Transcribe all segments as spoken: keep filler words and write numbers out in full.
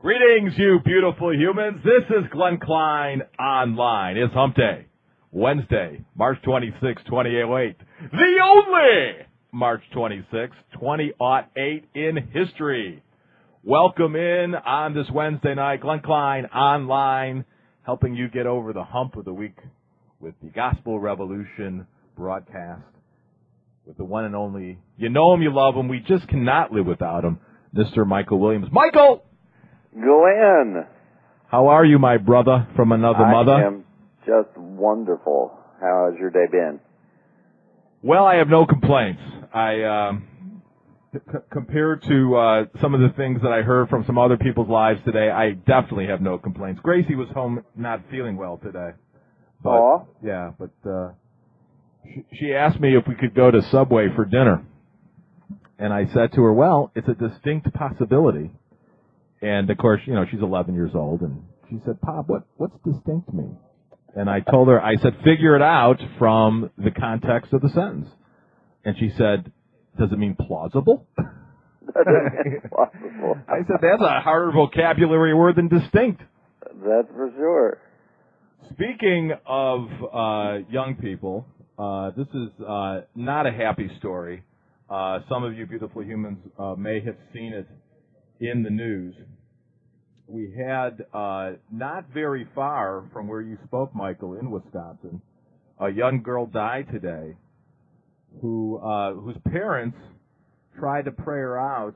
Greetings, you beautiful humans. This is Glenn Klein Online. It's Hump Day, Wednesday, March twenty-sixth, twenty oh eight. The only March twenty-sixth, twenty oh eight in history. Welcome in on this Wednesday night. Glenn Klein Online, helping you get over the hump of the week with the Gospel Revolution broadcast with the one and only, you know him, you love him, we just cannot live without him, Mister Michael Williams. Michael! Glenn! How are you, my brother from another I mother? I am just wonderful. How has your day been? Well, I have no complaints. I, um, c- compared to uh, some of the things that I heard from some other people's lives today, I definitely have no complaints. Gracie was home not feeling well today. But, Aw. yeah, but uh, she, she asked me if we could go to Subway for dinner. And I said to her, well, it's a distinct possibility. And, of course, you know, she's eleven years old, and she said, Pop, what, what's distinct mean? And I told her, I said, figure it out from the context of the sentence. And she said, does it mean plausible? That is plausible. I said, that's a harder vocabulary word than distinct. That's for sure. Speaking of uh, young people, uh, this is uh, not a happy story. Uh, some of you beautiful humans uh, may have seen it in the news. We had, uh, not very far from where you spoke, Michael, in Wisconsin, a young girl died today who, uh, whose parents tried to pray her out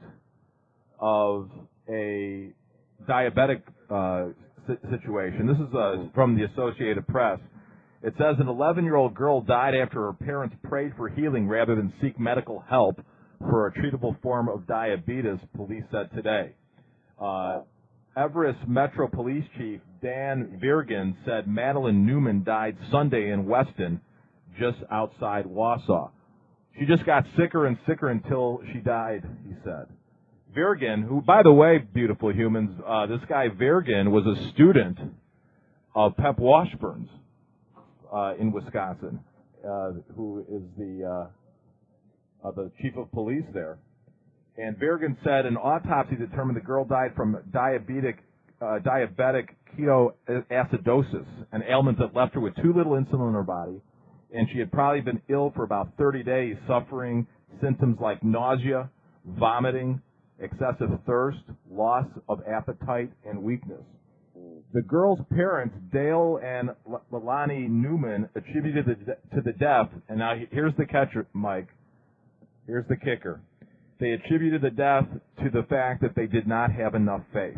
of a diabetic, uh, situation. This is, uh, from the Associated Press. It says an eleven-year-old girl died after her parents prayed for healing rather than seek medical help for a treatable form of diabetes, police said today. Uh, Everest Metro Police Chief Dan Virgan said Madeline Newman died Sunday in Weston, just outside Wausau. She just got sicker and sicker until she died, he said. Virgan, who, by the way, beautiful humans, uh, this guy Virgan was a student of Pep Washburn's uh, in Wisconsin, uh, who is the... Uh, Uh, the chief of police there. And Virgan said an autopsy determined the girl died from diabetic, uh, diabetic ketoacidosis, an ailment that left her with too little insulin in her body, and she had probably been ill for about thirty days, suffering symptoms like nausea, vomiting, excessive thirst, loss of appetite, and weakness. The girl's parents, Dale and Leilani Newman, attributed it to the death, and now here's the catcher, Mike. Here's the kicker. They attributed the death to the fact that they did not have enough faith.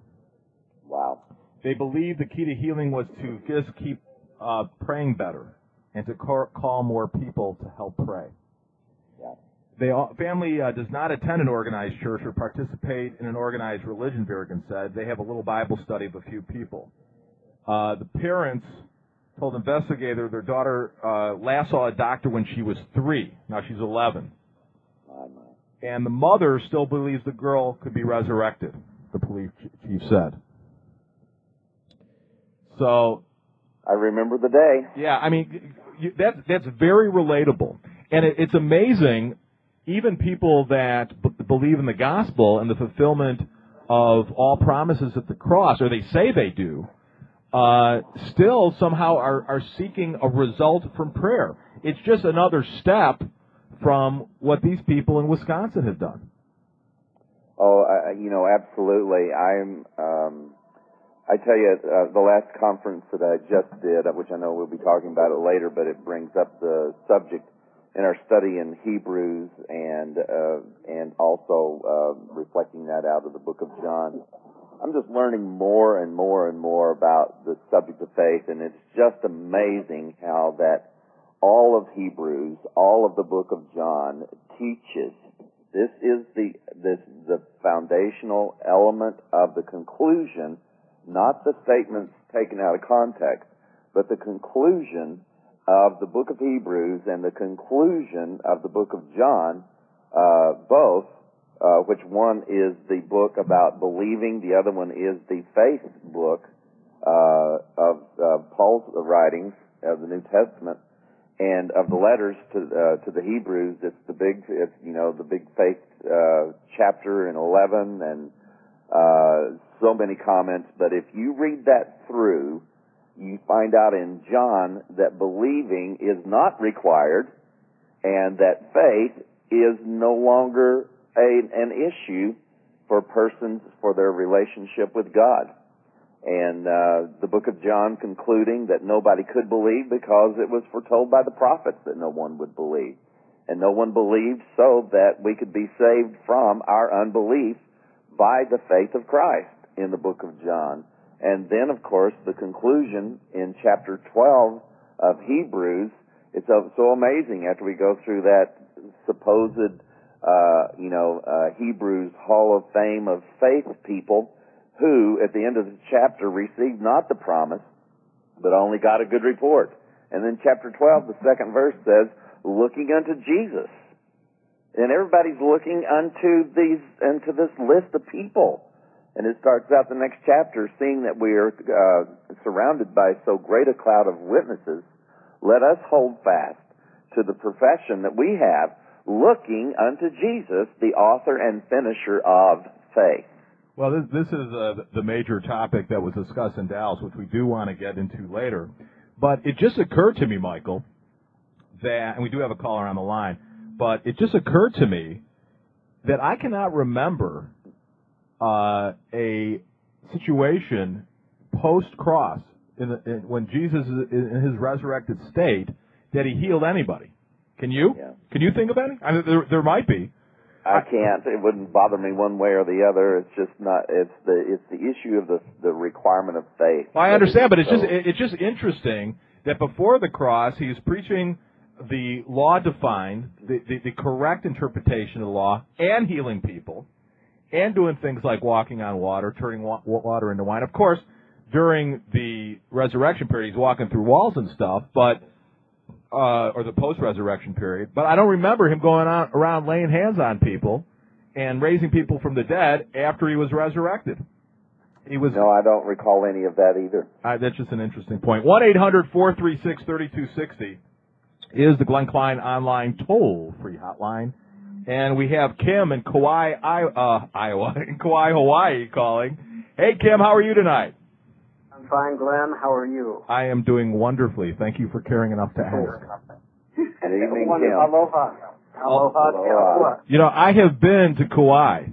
Wow. They believed the key to healing was to just keep uh, praying better and to call more people to help pray. Yeah. The family uh, does not attend an organized church or participate in an organized religion, Virgan said. They have a little Bible study of a few people. Uh, the parents told investigator their daughter uh, last saw a doctor when she was three. Now she's eleven. And the mother still believes the girl could be resurrected, the police chief said. So, I remember the day. Yeah, I mean, you, that, that's very relatable. And it, it's amazing, even people that b- believe in the gospel and the fulfillment of all promises at the cross, or they say they do, uh, still somehow are, are seeking a result from prayer. It's just another step from what these people in Wisconsin have done. Oh, I, you know, absolutely. I'm, um, I tell you, uh, the last conference that I just did, which I know we'll be talking about it later, but it brings up the subject in our study in Hebrews and, uh, and also, uh, reflecting that out of the book of John. I'm just learning more and more and more about the subject of faith, and it's just amazing how that all of Hebrews, all of the book of John teaches. This is the this the foundational element of the conclusion, not the statements taken out of context, but the conclusion of the book of Hebrews and the conclusion of the book of John, uh, both, uh, which one is the book about believing, the other one is the faith book uh, of uh, Paul's writings of the New Testament. And of the letters to uh, to the Hebrews, it's the big, it's, you know, the big faith uh, chapter in eleven, and uh, so many comments, but if you read that through, you find out in John that believing is not required and that faith is no longer a, an issue for persons for their relationship with God. And uh, the book of John concluding that nobody could believe because it was foretold by the prophets that no one would believe. And no one believed so that we could be saved from our unbelief by the faith of Christ in the book of John. And then, of course, the conclusion in chapter twelve of Hebrews, it's so amazing after we go through that supposed, uh, you know, uh, Hebrews Hall of Fame of faith people who, at the end of the chapter, received not the promise, but only got a good report. And then chapter twelve, the second verse says, looking unto Jesus. And everybody's looking unto these, unto this list of people. And it starts out the next chapter, seeing that we are uh, surrounded by so great a cloud of witnesses, let us hold fast to the profession that we have, looking unto Jesus, the author and finisher of faith. Well, this, this is uh, the major topic that was discussed in Dallas, which we do want to get into later. But it just occurred to me, Michael, that, and we do have a caller on the line, but it just occurred to me that I cannot remember uh, a situation post-cross in the, in, when Jesus is in his resurrected state that he healed anybody. Can you? Yeah. Can you think of any? I mean, there, there might be. I can't. It wouldn't bother me one way or the other. It's just not. It's the it's the issue of the the requirement of faith. Well, I understand, but it's just it's just interesting that before the cross, he was preaching the law-defined, the, the, the correct interpretation of the law, and healing people, and doing things like walking on water, turning wa- water into wine. Of course, during the resurrection period, he's walking through walls and stuff, but uh, or the post-resurrection period. But I don't remember him going on, around laying hands on people and raising people from the dead after he was resurrected. He was. No, I don't recall any of that either. Uh, that's just an interesting point. one eight hundred four three six three two six zero is the Glenn Klein online toll-free hotline. And we have Kim in Kauai, uh, Iowa, in Kauai, Hawaii calling. Hey, Kim, how are you tonight? I'm fine, Glenn. How are you? I am doing wonderfully. Thank you for caring enough to ask. Good evening, Wonder- Kim. Aloha. Aloha. Aloha. You know, I have been to Kauai.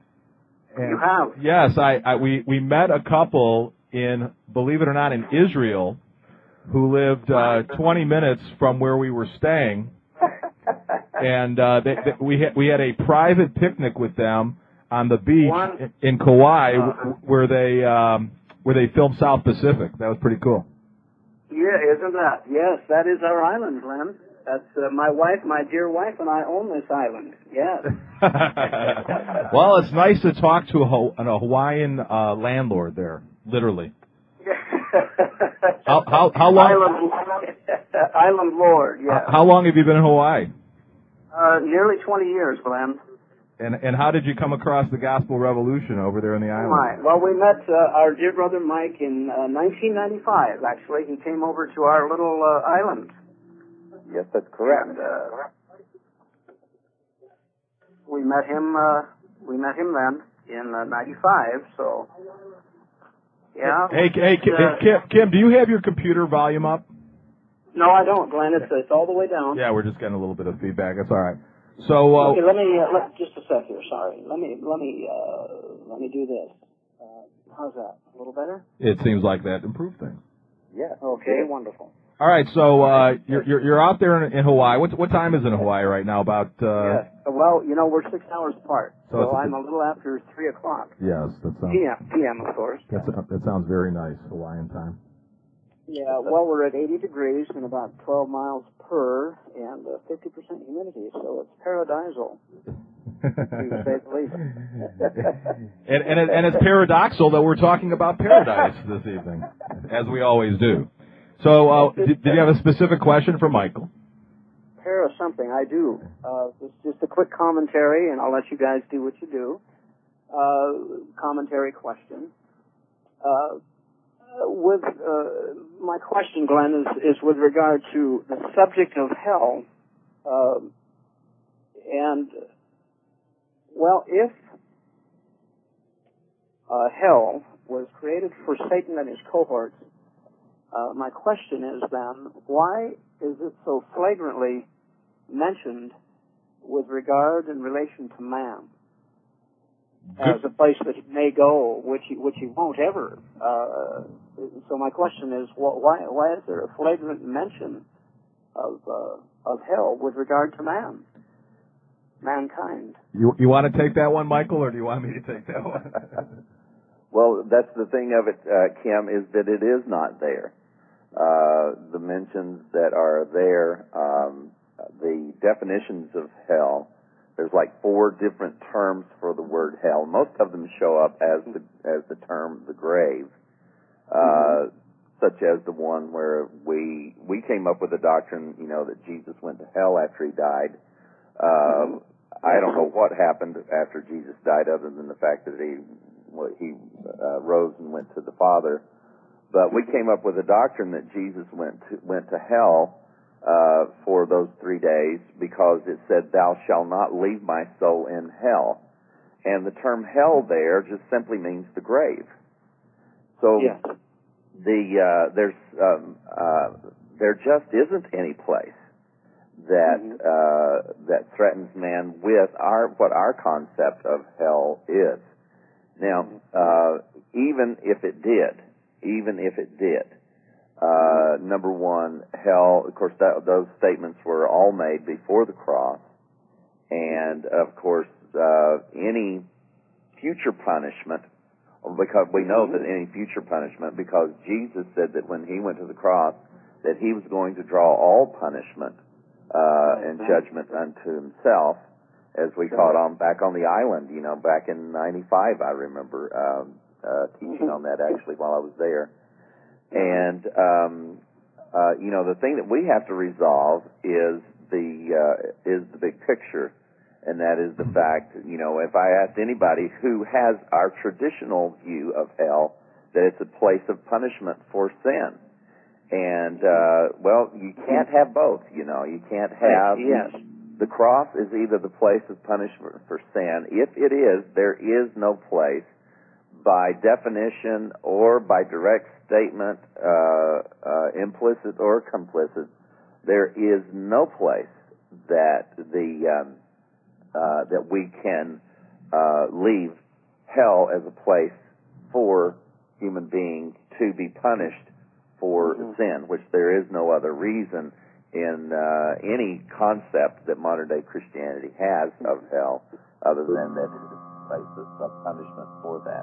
And You have? Yes, I, I we, we met a couple in, believe it or not, in Israel who lived uh, twenty minutes from where we were staying. And uh, they, they, we had, we had a private picnic with them on the beach One. in, in Kauai, uh-huh. where they um, where they filmed South Pacific. That was pretty cool. Yeah, isn't that? Yes, that is our island, Glenn. That's uh, my wife, my dear wife, and I own this island. Yes. Well, it's nice to talk to a, a Hawaiian uh, landlord there, literally. how, how, how long? Island, island Lord. Yes. How, how long have you been in Hawaii? Uh, nearly twenty years, Glenn. And and how did you come across the Gospel Revolution over there in the island? Right. Well, we met uh, our dear brother Mike in uh, nineteen ninety-five. Actually, he came over to our little uh, island. Yes, that's correct. And, uh, we met him. Uh, we met him then in uh, ninety-five. So, yeah. Hey, hey, Kim, uh, Kim, Kim, do you have your computer volume up? No, I don't, Glenn. It's it's all the way down. Yeah, we're just getting a little bit of feedback. That's all right. So, uh, okay, let me uh, let, just a sec here. Sorry. Let me let me uh, let me do this. Uh, how's that? A little better? It seems like that improved things. Yeah. Okay, wonderful. All right, so uh, you're, you're you're out there in, in Hawaii. What what time is it in Hawaii right now? About uh, Yes. Well, you know, we're six hours apart, So so, it's a I'm bit- a little after three o'clock. yes, that sounds P M P M, of course. that's, that sounds very nice Hawaiian time. Yeah. Well, we're at eighty degrees and about twelve miles per, and uh, fifty percent humidity, so it's paradisal. To say the least. and and it, and it's paradoxal that we're talking about paradise this evening, as we always do. So, uh, did, did you have a specific question for Michael? Para something, I do. Uh, it's just a quick commentary, and I'll let you guys do what you do. Uh, commentary question. Uh, with uh, my question, Glenn, is, is with regard to the subject of hell. Uh, and, well, if uh, hell was created for Satan and his cohorts, uh, my question is then, why is it so flagrantly mentioned with regard in relation to man as a place that he may go, which he, which he won't ever? Uh, so my question is, why why is there a flagrant mention of uh, of hell with regard to man, mankind? You you want to take that one, Michael, or do you want me to take that one? Well, that's the thing of it, uh, Kim, is that it is not there. Uh, the mentions that are there, um, the definitions of hell, there's like four different terms for the word hell. Most of them show up as the as the term the grave, uh, mm-hmm. such as the one where we we came up with the doctrine, you know, that Jesus went to hell after he died. Uh, mm-hmm. I don't know what happened after Jesus died, other than the fact that he well, he uh, rose and went to the Father. But we came up with a doctrine that Jesus went to, went to hell uh, for those three days because it said, "Thou shalt not leave my soul in hell." And the term hell there just simply means the grave. So yes. the uh, there's um, uh, there just isn't any place that mm-hmm. uh, that threatens man with our what our concept of hell is. Now, uh, even if it did, even if it did, uh, number one, hell, of course, that, those statements were all made before the cross, and, of course, uh, any future punishment, because we know that any future punishment, because Jesus said that when he went to the cross, that he was going to draw all punishment uh, and judgment unto himself, as we caught on back on the island, you know, back in ninety-five, I remember um, uh, teaching on that actually while I was there. And, um, uh, you know, the thing that we have to resolve is the uh, is the big picture, and that is the fact, you know, if I asked anybody who has our traditional view of hell, that it's a place of punishment for sin. And, uh, well, you can't have both, you know, you can't have... Yes. The cross is either the place of punishment for sin. If it is, there is no place, by definition or by direct statement, uh, uh, implicit or complicit, there is no place that the um, uh, that we can uh, leave hell as a place for human beings to be punished for mm-hmm. sin, which there is no other reason in uh, any concept that modern-day Christianity has of hell, other than that it is a place of punishment for that.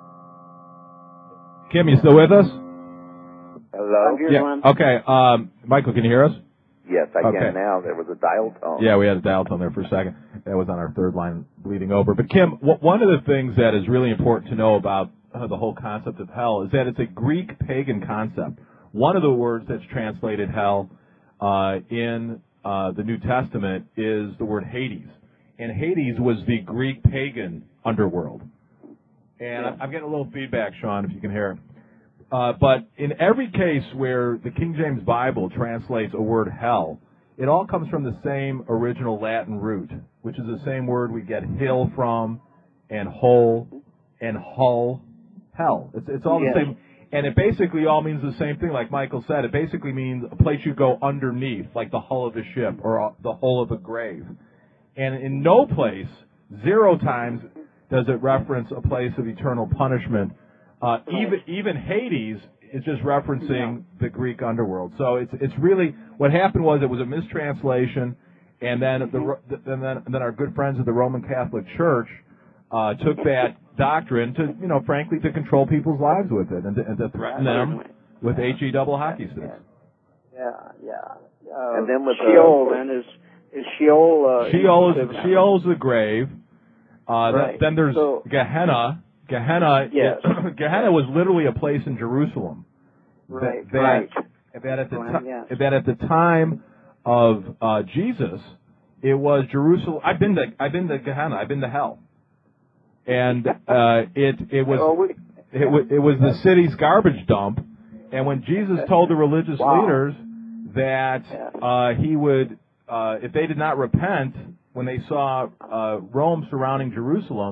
Kim, you still with us? Hello? I'm here, yeah. Okay. Um, Michael, can you hear us? Yes, I okay. can now. There was a dial tone. Yeah, we had a dial tone there for a second. That was on our third line bleeding over. But Kim, w- one of the things that is really important to know about uh, the whole concept of hell is that it's a Greek pagan concept. One of the words that's translated hell Uh, in uh, the New Testament is the word Hades. And Hades was the Greek pagan underworld. And yeah. I'm getting a little feedback, Sean, if you can hear. Uh, but in every case where the King James Bible translates a word hell, it all comes from the same original Latin root, which is the same word we get hill from, and hole, and hull, hell. It's, it's all yes. the same. And it basically all means the same thing, like Michael said. It basically means a place you go underneath, like the hull of a ship or the hole of a grave. And in no place, zero times, does it reference a place of eternal punishment. Uh, even even Hades is just referencing the Greek underworld. So it's it's really what happened was it was a mistranslation, and then the and then and then our good friends of the Roman Catholic Church uh, took that doctrine to, you know, frankly, to control people's lives with it and to, and to threaten them with H E double hockey sticks. Yeah, yeah. Uh, and then with Sheol, the, then is is Sheol? Uh, Sheol is Sheol is the grave. Uh, right. Then there's so, Gehenna. Gehenna. Yes. It, Gehenna was literally a place in Jerusalem. Right. That, right. That at the right, ti- yes. that at the time of uh, Jesus, it was Jerusalem. I've been to I've been to Gehenna. I've been to hell. And uh, it it was well, we, it, w- it was the city's garbage dump. And when Jesus told the religious wow. leaders that uh, he would, uh, if they did not repent when they saw uh, Rome surrounding Jerusalem,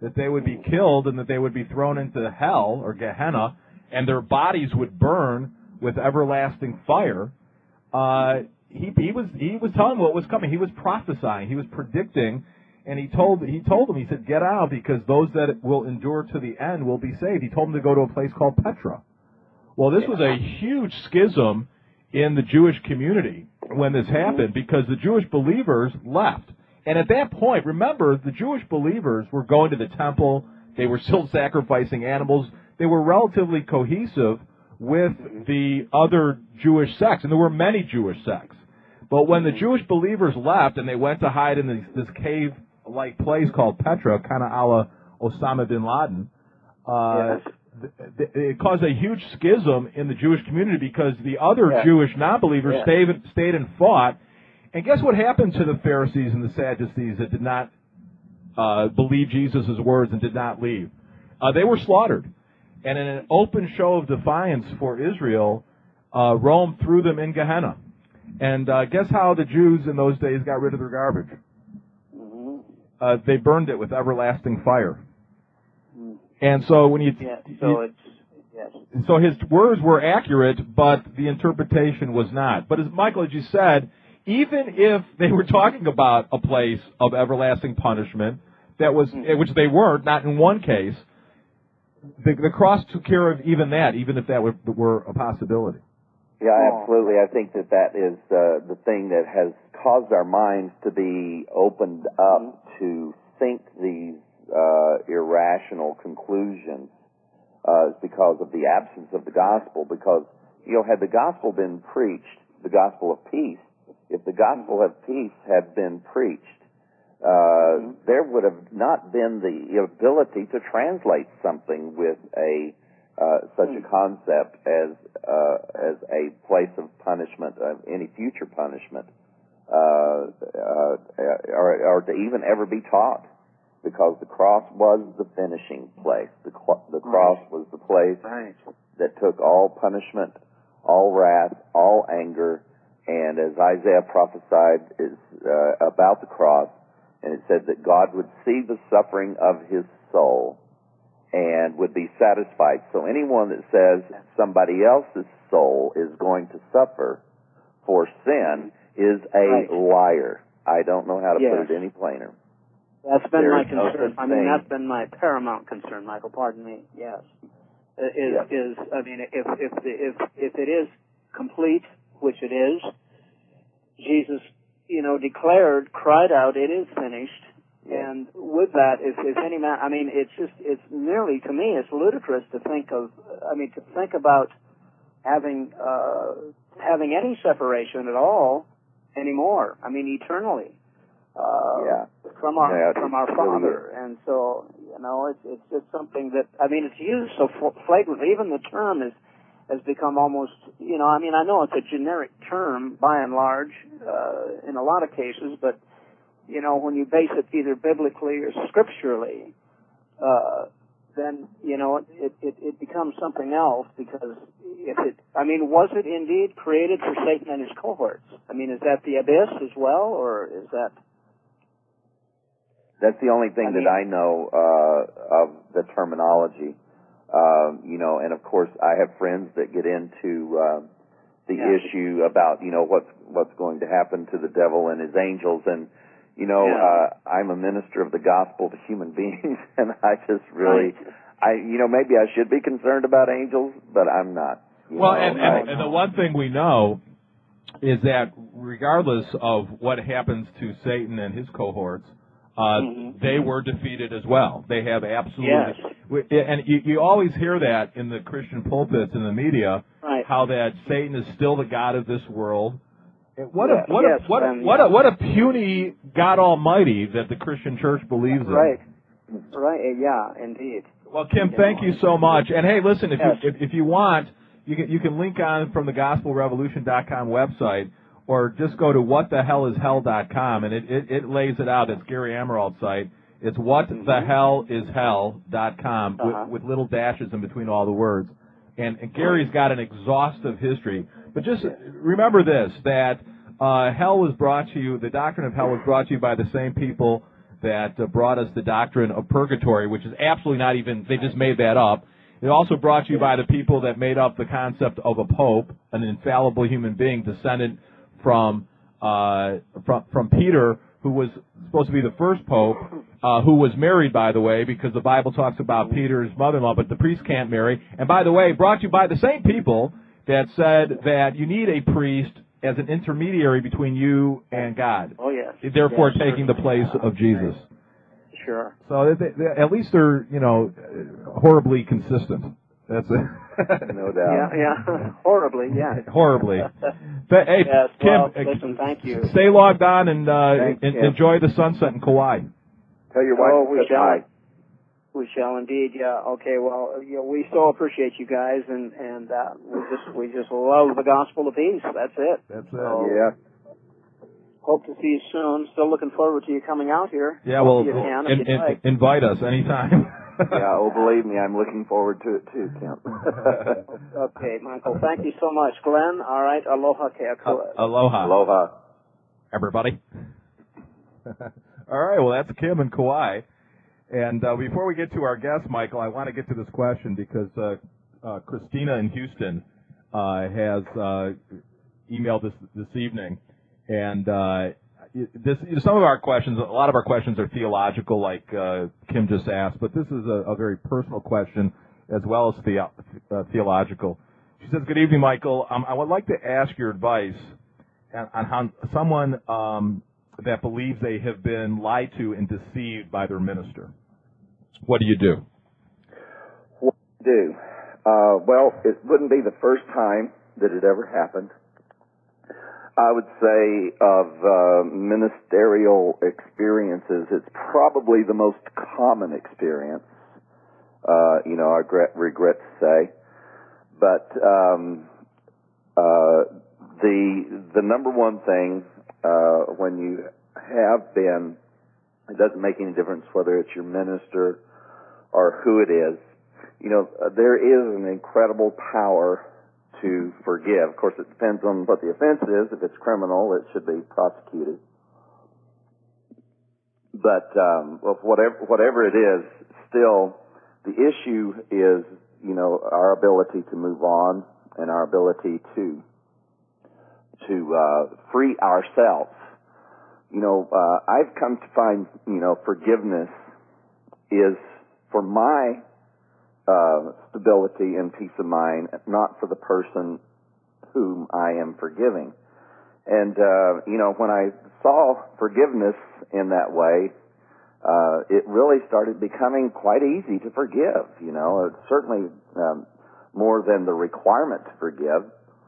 that they would be killed and that they would be thrown into hell or Gehenna, and their bodies would burn with everlasting fire. Uh, he, he was he was telling them what was coming. He was prophesying. He was predicting, and he told he told them, he said, "Get out, because those that will endure to the end will be saved." He told them to go to a place called Petra. Well, this was a huge schism in the Jewish community when this happened, because the Jewish believers left. And at that point, remember, the Jewish believers were going to the temple. They were still sacrificing animals. They were relatively cohesive with the other Jewish sects, and there were many Jewish sects. But when the Jewish believers left and they went to hide in this, this cave-like place called Petra, kind of a la Osama bin Laden, uh, Yes. th- th- it caused a huge schism in the Jewish community, because the other Yeah. Jewish non-believers Yeah. stayed, stayed and fought. And guess what happened to the Pharisees and the Sadducees that did not uh, believe Jesus' words and did not leave? Uh, they were slaughtered. And in an open show of defiance for Israel, uh, Rome threw them in Gehenna. And uh, guess how the Jews in those days got rid of their garbage? Mm-hmm. Uh, they burned it with everlasting fire. And so when you, Yeah, you so it's, yes. so his words were accurate, but the interpretation was not. But as Michael, as you said, even if they were talking about a place of everlasting punishment, that was, Mm-hmm. which they weren't, not in one case, the, the cross took care of even that, even if that were, were a possibility. Yeah, Oh. absolutely. I think that that is uh, the thing that has caused our minds to be opened up to think these uh, irrational conclusions, uh, is because of the absence of the gospel. Because, you know, had the gospel been preached, the gospel of peace, if the gospel of peace had been preached, uh, mm-hmm. there would have not been the ability to translate something with a uh, such mm-hmm. a concept as uh, as a place of punishment, of any future punishment, uh, uh, or, or to even ever be taught, because the cross was the finishing place. The cl- the cross right. was the place right. that took all punishment, all wrath, all anger, and as Isaiah prophesied is uh, about the cross. And it said that God would see the suffering of his soul and would be satisfied. So anyone that says somebody else's soul is going to suffer for sin is a right. liar. I don't know how to yes. put it any plainer. That's been there my no concern. I mean, thing. that's been my paramount concern, Michael. Pardon me. Yes, is yes. is I mean, if if the, if if it is complete, which it is, Jesus, you know, declared, cried out, "It is finished." Yeah. And with that, if, if any man, I mean, it's just, it's nearly, to me, it's ludicrous to think of, I mean, to think about having, uh, having any separation at all anymore. I mean, eternally, uh, yeah. from our, yeah, from our really Father. is. And so, you know, it's, it's just something that, I mean, it's used so flagrantly. Even the term is, has become almost, you know, I mean, I know it's a generic term by and large, uh, in a lot of cases, but, you know, when you base it either biblically or scripturally, uh, then, you know, it, it, it becomes something else, because if it, I mean, was it indeed created for Satan and his cohorts? I mean, is that the abyss as well, or is that? That's the only thing I mean, that I know, uh, of the terminology. Um, you know, and of course I have friends that get into, uh, the yeah. issue about, you know, what's, what's going to happen to the devil and his angels. And, you know, yeah. uh, I'm a minister of the gospel to human beings, and I just really, right. I, you know, maybe I should be concerned about angels, but I'm not. Well, know, and, and, and the one thing we know is that regardless of what happens to Satan and his cohorts, uh, mm-hmm. they were defeated as well. They have absolutely, yes. and you, you always hear that in the Christian pulpits and the media, right. how that Satan is still the god of this world. What yes. a what yes. a what a, um, what a what a puny God Almighty that the Christian church believes in. Right, right, yeah, indeed. Well, Kim, thank you so much. And hey, listen, if yes. you if, if you want, you can you can link on from the gospel revolution dot com website, or just go to what the hell is hell dot com, and it, it, it lays it out. It's Gary Emerald's site. It's what the hell is hell dot com uh-huh. with, with little dashes in between all the words. And, and Gary's got an exhaustive history. But just remember this, that uh, hell was brought to you, the doctrine of hell was brought to you by the same people that uh, brought us the doctrine of purgatory, which is absolutely not even, they just made that up. It also brought to you by the people that made up the concept of a pope, an infallible human being descended from uh, from, from Peter, who was supposed to be the first pope, uh, who was married, by the way, because the Bible talks about Peter's mother-in-law, but the priest can't marry. And by the way, brought to you by the same people that said that you need a priest as an intermediary between you and God. Oh, yes. Therefore, yes, taking the place of Jesus. Sure. So they, they, at least they're, you know, horribly consistent. That's it. No doubt. Yeah, yeah. Horribly, yeah. Horribly. But, hey, yes, Kim, well, uh, listen, thank you. Stay logged on and uh, Thanks, en- Kim. enjoy the sunset in Kauai. Tell your wife Oh, to we say shall. hi. We shall indeed. Yeah. Okay. Well, you know, we so appreciate you guys, and and uh, we just we just love the gospel of peace. That's it. That's it. So, Yeah. hope to see you soon. Still looking forward to you coming out here. Yeah, well, If you can, in, if you'd in, like. invite us anytime. Yeah, oh, believe me, I'm looking forward to it too, Tim. Okay, Michael. Thank you so much, Glenn. All right. Aloha keakua. Aloha. Aloha. Everybody. All right, well, that's Kim and Kauai. And uh, before we get to our guest, Michael, I want to get to this question because uh, uh, Christina in Houston uh, has uh, emailed this this evening. And uh, this, some of our questions, a lot of our questions are theological, like uh, Kim just asked, but this is a, a very personal question as well as the, uh, theological. She says, good evening, Michael. Um, I would like to ask your advice on, on how someone um, that believes they have been lied to and deceived by their minister. What do you do? What do you do? Uh, well, it wouldn't be the first time that it ever happened. I would say of uh, ministerial experiences, it's probably the most common experience, uh, you know, I regret, regret to say. But um, uh, the the number one thing uh, when you have been, it doesn't make any difference whether it's your minister or who it is, you know, uh, there is an incredible power to forgive. Of course, it depends on what the offense is. If it's criminal, it should be prosecuted. But um, well, whatever whatever it is, still the issue is, you know, our ability to move on and our ability to to uh, free ourselves. You know, uh, I've come to find, you know, forgiveness is for my Uh, stability and peace of mind, not for the person whom I am forgiving. And, uh, you know, when I saw forgiveness in that way, uh, it really started becoming quite easy to forgive, you know. It's certainly um, more than the requirement to forgive.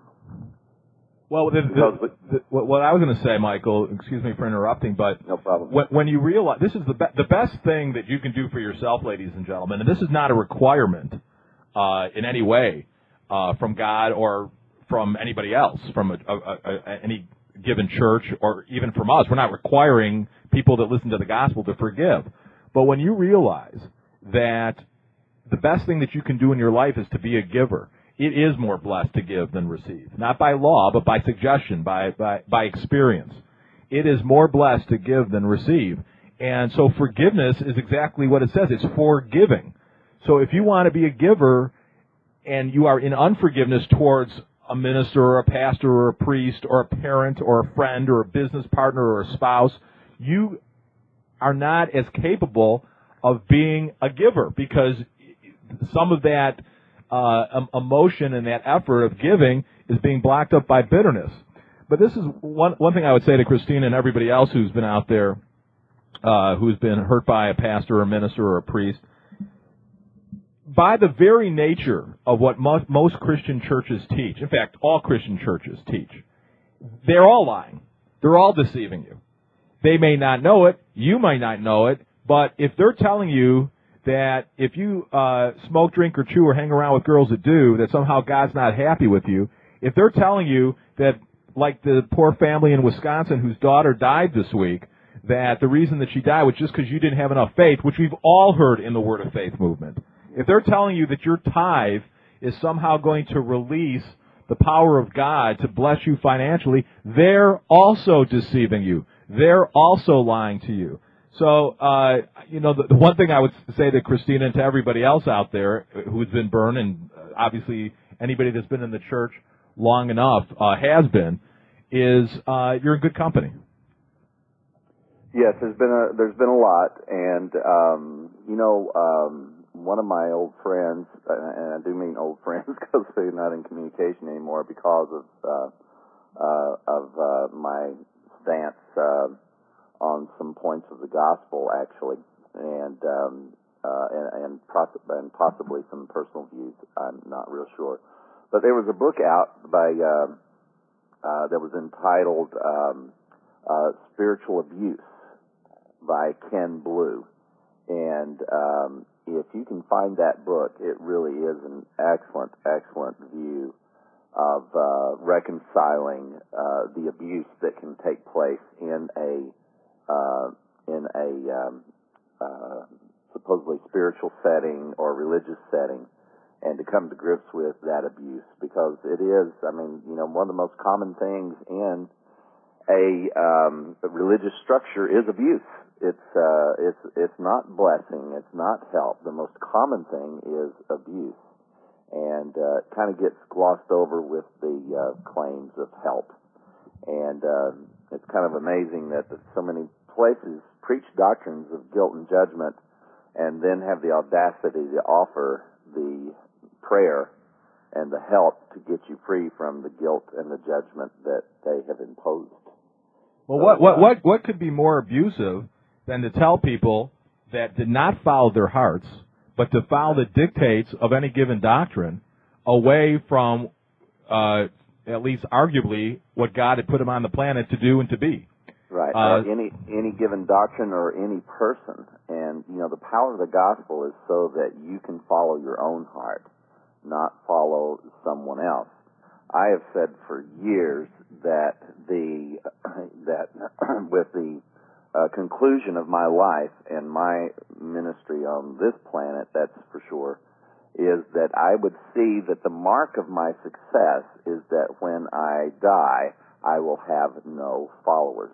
Well, the, the, the, what I was going to say, Michael, excuse me for interrupting, but no problem. When, when you realize, this is the, be, the best thing that you can do for yourself, ladies and gentlemen, and this is not a requirement uh, in any way uh, from God or from anybody else, from a, a, a, a, any given church or even from us. We're not requiring people that listen to the gospel to forgive. But when you realize that the best thing that you can do in your life is to be a giver, it is more blessed to give than receive. Not by law, but by suggestion, by, by, by experience. It is more blessed to give than receive. And so forgiveness is exactly what it says. It's forgiving. So if you want to be a giver and you are in unforgiveness towards a minister or a pastor or a priest or a parent or a friend or a business partner or a spouse, you are not as capable of being a giver because some of that Uh, emotion and that effort of giving is being blocked up by bitterness. But this is one one thing I would say to Christina and everybody else who's been out there, uh, who's been hurt by a pastor or a minister or a priest. By the very nature of what most, most Christian churches teach, in fact, all Christian churches teach, they're all lying. They're all deceiving you. They may not know it. You might not know it. But if they're telling you that if you uh, smoke, drink, or chew, or hang around with girls that do, that somehow God's not happy with you. If they're telling you that, like the poor family in Wisconsin whose daughter died this week, that the reason that she died was just because you didn't have enough faith, which we've all heard in the Word of Faith movement. If they're telling you that your tithe is somehow going to release the power of God to bless you financially, they're also deceiving you. They're also lying to you. So, uh, you know, the, the one thing I would say to Christina and to everybody else out there who's been burned, and obviously anybody that's been in the church long enough uh, has been, is uh, you're in good company. Yes, there's been a there's been a lot, and um, you know, um, one of my old friends, and I do mean old friends because we're not in communication anymore because of uh, uh, of uh, my stance uh, on some points of the gospel, actually, and um, uh, and and, poss- and possibly some personal views. I'm not real sure, but there was a book out by uh, uh, that was entitled um, uh, "Spiritual Abuse" by Ken Blue, and um, if you can find that book, it really is an excellent, excellent view of uh, reconciling uh, the abuse that can take place in a uh, in a um, uh, supposedly spiritual setting or religious setting, and to come to grips with that abuse, because it is, I mean, you know, one of the most common things in a, um, a religious structure is abuse. It's uh, it's it's not blessing. It's not help. The most common thing is abuse, and uh, it kind of gets glossed over with the uh, claims of help. And uh, it's kind of amazing that so many places preach doctrines of guilt and judgment, and then have the audacity to offer the prayer and the help to get you free from the guilt and the judgment that they have imposed. Well, what what what what could be more abusive than to tell people that did not follow their hearts, but to follow the dictates of any given doctrine away from, uh, at least arguably, what God had put them on the planet to do and to be. Right. Uh, or any any given doctrine or any person. And, you know, the power of the gospel is so that you can follow your own heart, not follow someone else. I have said for years that the that with the uh, conclusion of my life and my ministry on this planet, that's for sure, is that I would see that the mark of my success is that when I die, I will have no followers.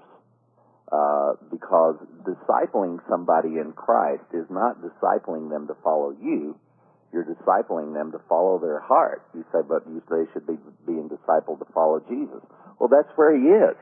Uh, because discipling somebody in Christ is not discipling them to follow you. You're discipling them to follow their heart. You say, but you say they should be being discipled to follow Jesus. Well, that's where he is.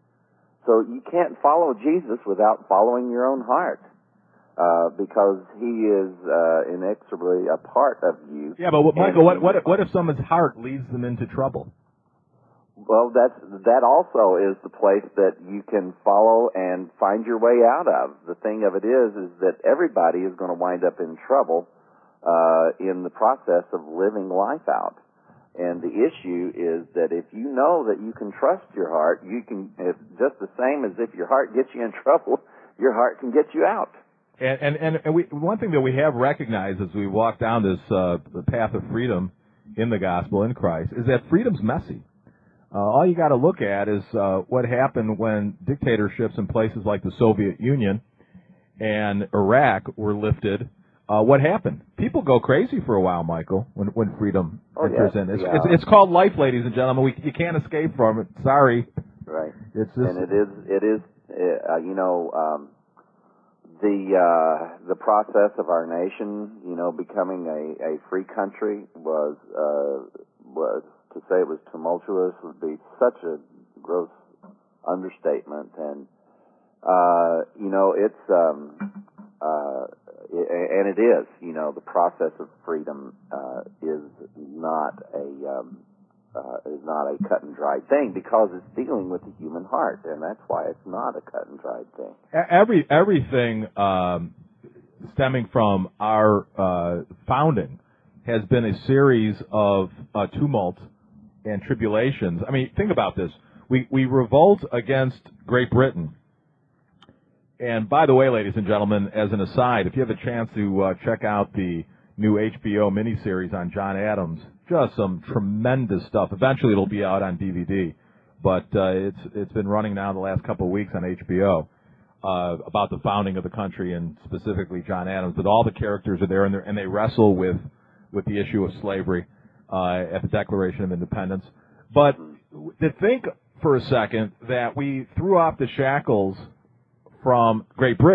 So you can't follow Jesus without following your own heart, uh, because he is uh, inexorably a part of you. Yeah, but what, Michael, what, what, what if someone's heart leads them into trouble? Well, that's, that also is the place that you can follow and find your way out of. The thing of it is, is that everybody is going to wind up in trouble uh, in the process of living life out. And the issue is that if you know that you can trust your heart, you can, if, just the same as if your heart gets you in trouble, your heart can get you out. And and, and, and we, one thing that we have recognized as we walk down this uh, the path of freedom in the gospel in Christ is that freedom's messy. Uh, all you got to look at is uh, what happened when dictatorships in places like the Soviet Union and Iraq were lifted. Uh, what happened? People go crazy for a while, Michael, when when freedom oh, enters yes. in. It's, yeah. it's it's called life, ladies and gentlemen. We you can't escape from it. Sorry. Right. It's just, and it is it is uh, you know um, the uh, the process of our nation, you know, becoming a, a free country was uh, was. To say it was tumultuous would be such a gross understatement, and uh, you know it's um, uh, and it is. You know, the process of freedom uh, is not a um, uh, is not a cut and dried thing, because it's dealing with the human heart, and that's why it's not a cut and dried thing. Every everything um, stemming from our uh, founding has been a series of uh, tumults and tribulations. I mean, think about this. We we revolt against Great Britain. And by the way, ladies and gentlemen, as an aside, if you have a chance to uh, check out the new H B O miniseries on John Adams, just some tremendous stuff. Eventually it'll be out on D V D, but uh, it's it's been running now the last couple of weeks on H B O uh, about the founding of the country and specifically John Adams. But all the characters are there, and, and they wrestle with, with the issue of slavery Uh, at the Declaration of Independence. But to think for a second that we threw off the shackles from Great Britain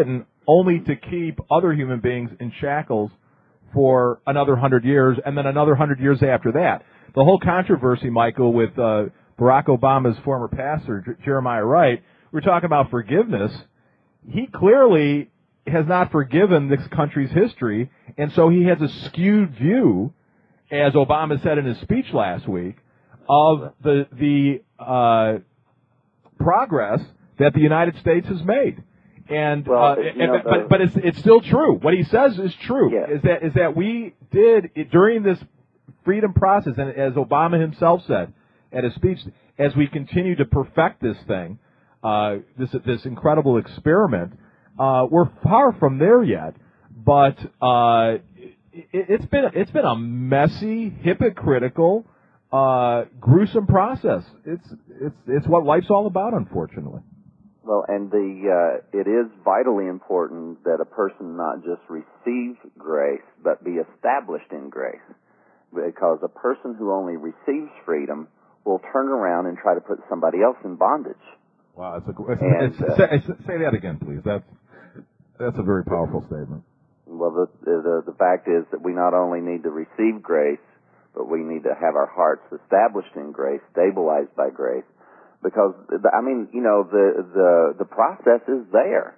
only to keep other human beings in shackles for another hundred years, and then another hundred years after that. The whole controversy, Michael, with uh, Barack Obama's former pastor, J- Jeremiah Wright, we're talking about forgiveness. He clearly has not forgiven this country's history, and so he has a skewed view, as Obama said in his speech last week, of the the uh, progress that the United States has made. And, well, uh, you and know, but but it's it's still true. What he says is true. Yeah. Is that is that we did it, during this freedom process, and as Obama himself said at his speech, as we continue to perfect this thing, uh, this this incredible experiment, uh, we're far from there yet. But uh, it, it's been it's been a messy, hypocritical, uh, gruesome process. It's it's it's what life's all about, unfortunately. Well, and the uh, it is vitally important that a person not just receive grace, but be established in grace. Because a person who only receives freedom will turn around and try to put somebody else in bondage. Wow, it's a, it's, and, it's, uh, say, say that again, please. That's that's a very powerful statement. Well, the, the the fact is that we not only need to receive grace, but we need to have our hearts established in grace, stabilized by grace. Because, I mean, you know, the the, the process is there.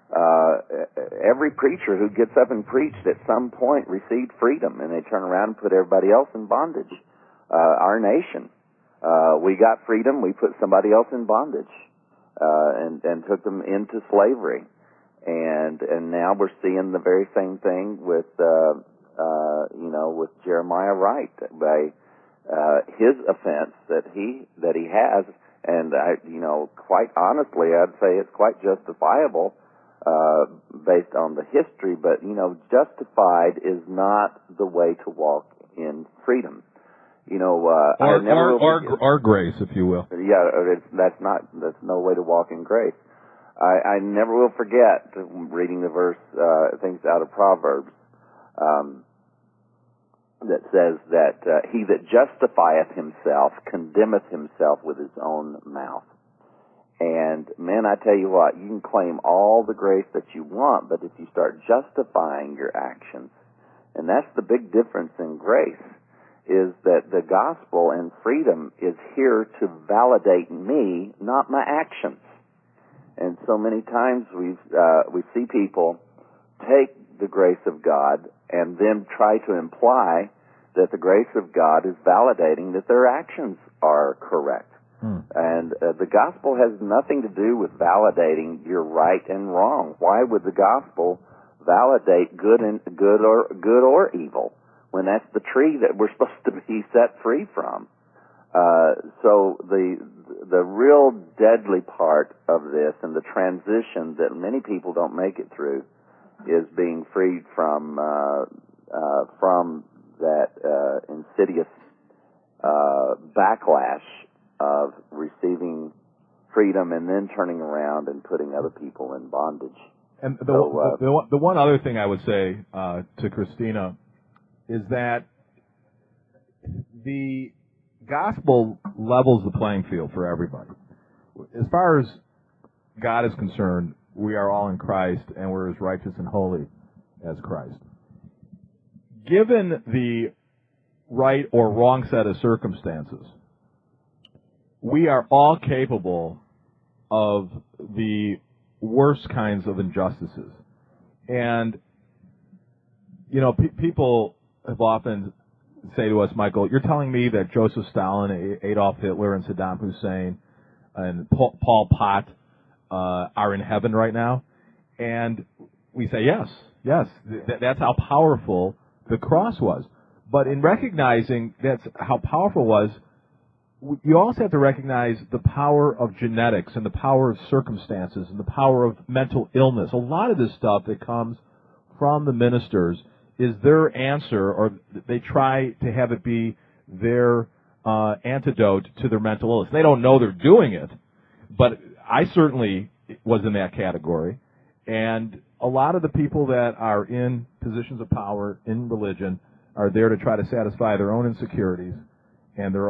Uh, every preacher who gets up and preached at some point received freedom, and they turn around and put everybody else in bondage. Uh, our nation, uh, we got freedom, we put somebody else in bondage, uh, and, and took them into slavery. And, and now we're seeing the very same thing with, uh, uh, you know, with Jeremiah Wright, by, uh, his offense that he, that he has. And I, you know, quite honestly, I'd say it's quite justifiable, uh, based on the history, but, you know, justified is not the way to walk in freedom. You know, uh, or, I never or, or, or grace, if you will. Yeah, it's, that's not, that's no way to walk in grace. I, I never will forget reading the verse, uh, things out of Proverbs, um, that says that uh, he that justifieth himself condemneth himself with his own mouth. And, man, I tell you what, you can claim all the grace that you want, but if you start justifying your actions, and that's the big difference in grace, is that the gospel and freedom is here to validate me, not my actions. And so many times we uh, we see people take the grace of God and then try to imply that the grace of God is validating that their actions are correct. Hmm. And uh, the gospel has nothing to do with validating your right and wrong. Why would the gospel validate good and good or good or evil when that's the tree that we're supposed to be set free from? Uh, so the the real deadly part of this, and the transition that many people don't make it through, is being freed from uh, uh, from that uh, insidious uh, backlash of receiving freedom and then turning around and putting other people in bondage. And the, so, uh, the, the, the one other thing I would say uh, to Christina is that the gospel levels the playing field for everybody. As far as God is concerned, we are all in Christ, and we're as righteous and holy as Christ. Given the right or wrong set of circumstances, we are all capable of the worst kinds of injustices. And, you know, pe- people have often say to us, Michael, you're telling me that Joseph Stalin, Adolf Hitler, and Saddam Hussein, and Paul, Paul Pot uh, are in heaven right now? And we say, yes, yes, th- that's how powerful the cross was. But in recognizing that's how powerful it was, you also have to recognize the power of genetics and the power of circumstances and the power of mental illness. A lot of this stuff that comes from the ministers is their answer, or they try to have it be their uh, antidote to their mental illness. They don't know they're doing it, but I certainly was in that category. And a lot of the people that are in positions of power in religion are there to try to satisfy their own insecurities and their own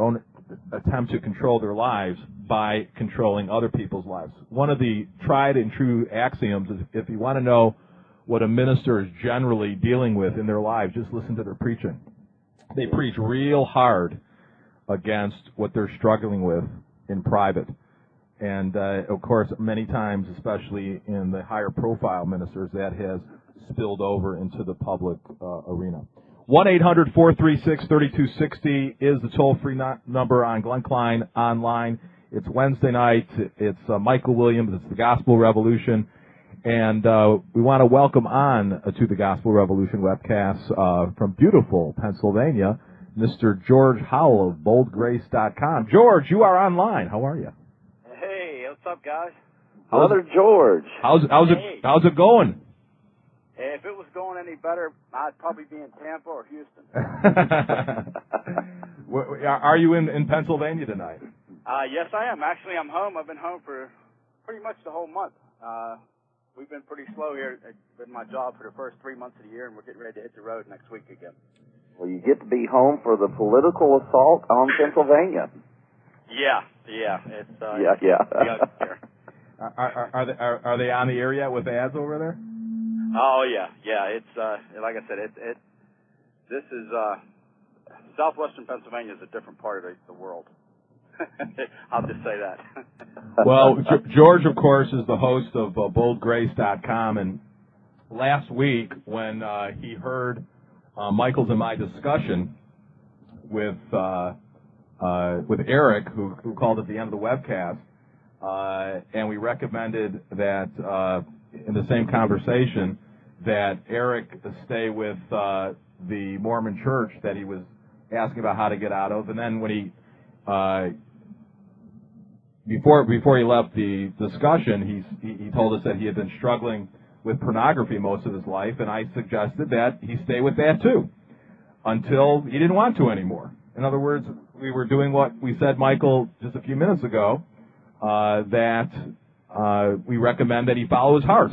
attempt to control their lives by controlling other people's lives. One of the tried and true axioms is if you want to know what a minister is generally dealing with in their lives, just listen to their preaching. They preach real hard against what they're struggling with in private. And, uh, of course, many times, especially in the higher profile ministers, that has spilled over into the public uh, arena. one eight hundred four three six three two six zero is the toll-free no- number on Glenn Klein Online. It's Wednesday night. It's uh, Michael Williams. It's the Gospel Revolution. And uh, we want to welcome on uh, to the Gospel Revolution webcast uh, from beautiful Pennsylvania, Mister George Howell of bold grace dot com. George, you are online. How are you? Hey, what's up, guys? Brother George. How's, how's, Hey. it, how's it going? If it was going any better, I'd probably be in Tampa or Houston. Wh- Are you in, in Pennsylvania tonight? Uh, yes, I am. Actually, I'm home. I've been home for pretty much the whole month. Uh, we've been pretty slow here at my job for the first three months of the year, and we're getting ready to hit the road next week again. Well, you get to be home for the political assault on Pennsylvania. Yeah, yeah. It's, uh, Yeah, it's yeah. pretty ugly here. Are, are, are, they, are, are they on the air yet with ads over there? Oh, yeah, yeah. It's, uh, like I said, it, it, this is, uh, southwestern Pennsylvania is a different part of the, the world. I'll just say that. Well, G- George, of course, is the host of uh, bold grace dot com, and last week when uh, he heard uh, Michael's and my discussion with uh, uh, with Eric, who, who called at the end of the webcast, uh, and we recommended that uh, in the same conversation that Eric stay with uh, the Mormon church that he was asking about how to get out of, and then when he uh, Before before he left the discussion, he's, he he told us that he had been struggling with pornography most of his life, and I suggested that he stay with that too, until he didn't want to anymore. In other words, we were doing what we said, Michael, just a few minutes ago, uh, that uh, we recommend that he follow his heart.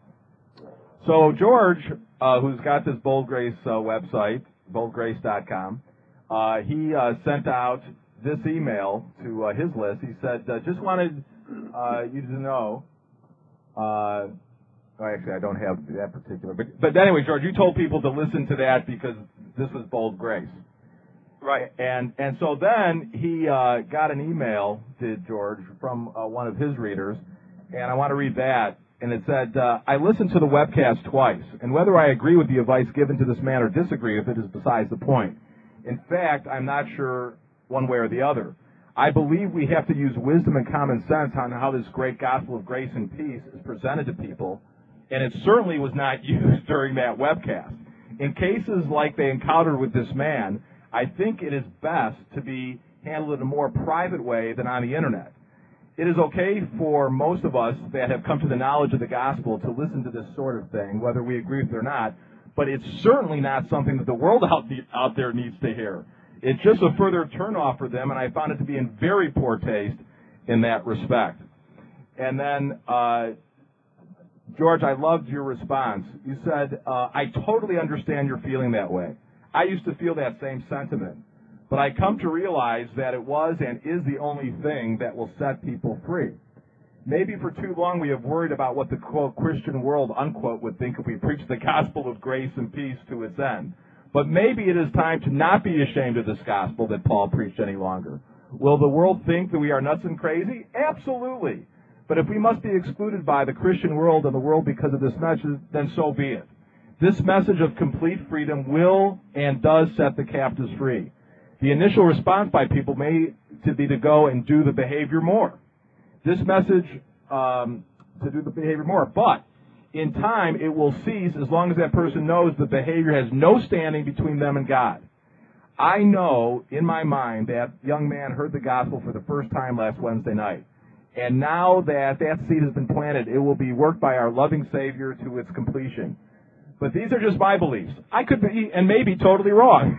So George, uh, who's got this Bold Grace uh, website, bold grace dot com, uh, he uh, sent out this email to uh, his list. He said, uh, just wanted uh, you to know, uh, oh, actually I don't have that particular, but, but anyway, George, you told people to listen to that because this was Bold Grace. Right. And and so then he uh, got an email, did George, from uh, one of his readers, and I want to read that. And it said, uh, I listened to the webcast twice, and whether I agree with the advice given to this man or disagree with it is besides the point. In fact, I'm not sure one way or the other. I believe we have to use wisdom and common sense on how this great gospel of grace and peace is presented to people, and it certainly was not used during that webcast. In cases like they encountered with this man, I think it is best to be handled in a more private way than on the internet. It is okay for most of us that have come to the knowledge of the gospel to listen to this sort of thing, whether we agree with it or not, but it's certainly not something that the world out, out there needs to hear. It's just a further turnoff for them, and I found it to be in very poor taste in that respect. And then, uh, George, I loved your response. You said, uh, I totally understand you're feeling that way. I used to feel that same sentiment, but I come to realize that it was and is the only thing that will set people free. Maybe for too long we have worried about what the, quote, Christian world, unquote, would think if we preached the gospel of grace and peace to its end. But maybe it is time to not be ashamed of this gospel that Paul preached any longer. Will the world think that we are nuts and crazy? Absolutely. But if we must be excluded by the Christian world and the world because of this message, then so be it. This message of complete freedom will and does set the captives free. The initial response by people may to be to go and do the behavior more. This message um, to do the behavior more, but in time, it will cease as long as that person knows the behavior has no standing between them and God. I know in my mind that young man heard the gospel for the first time last Wednesday night. And now that that seed has been planted, it will be worked by our loving Savior to its completion. But these are just my beliefs. I could be, and maybe, totally wrong.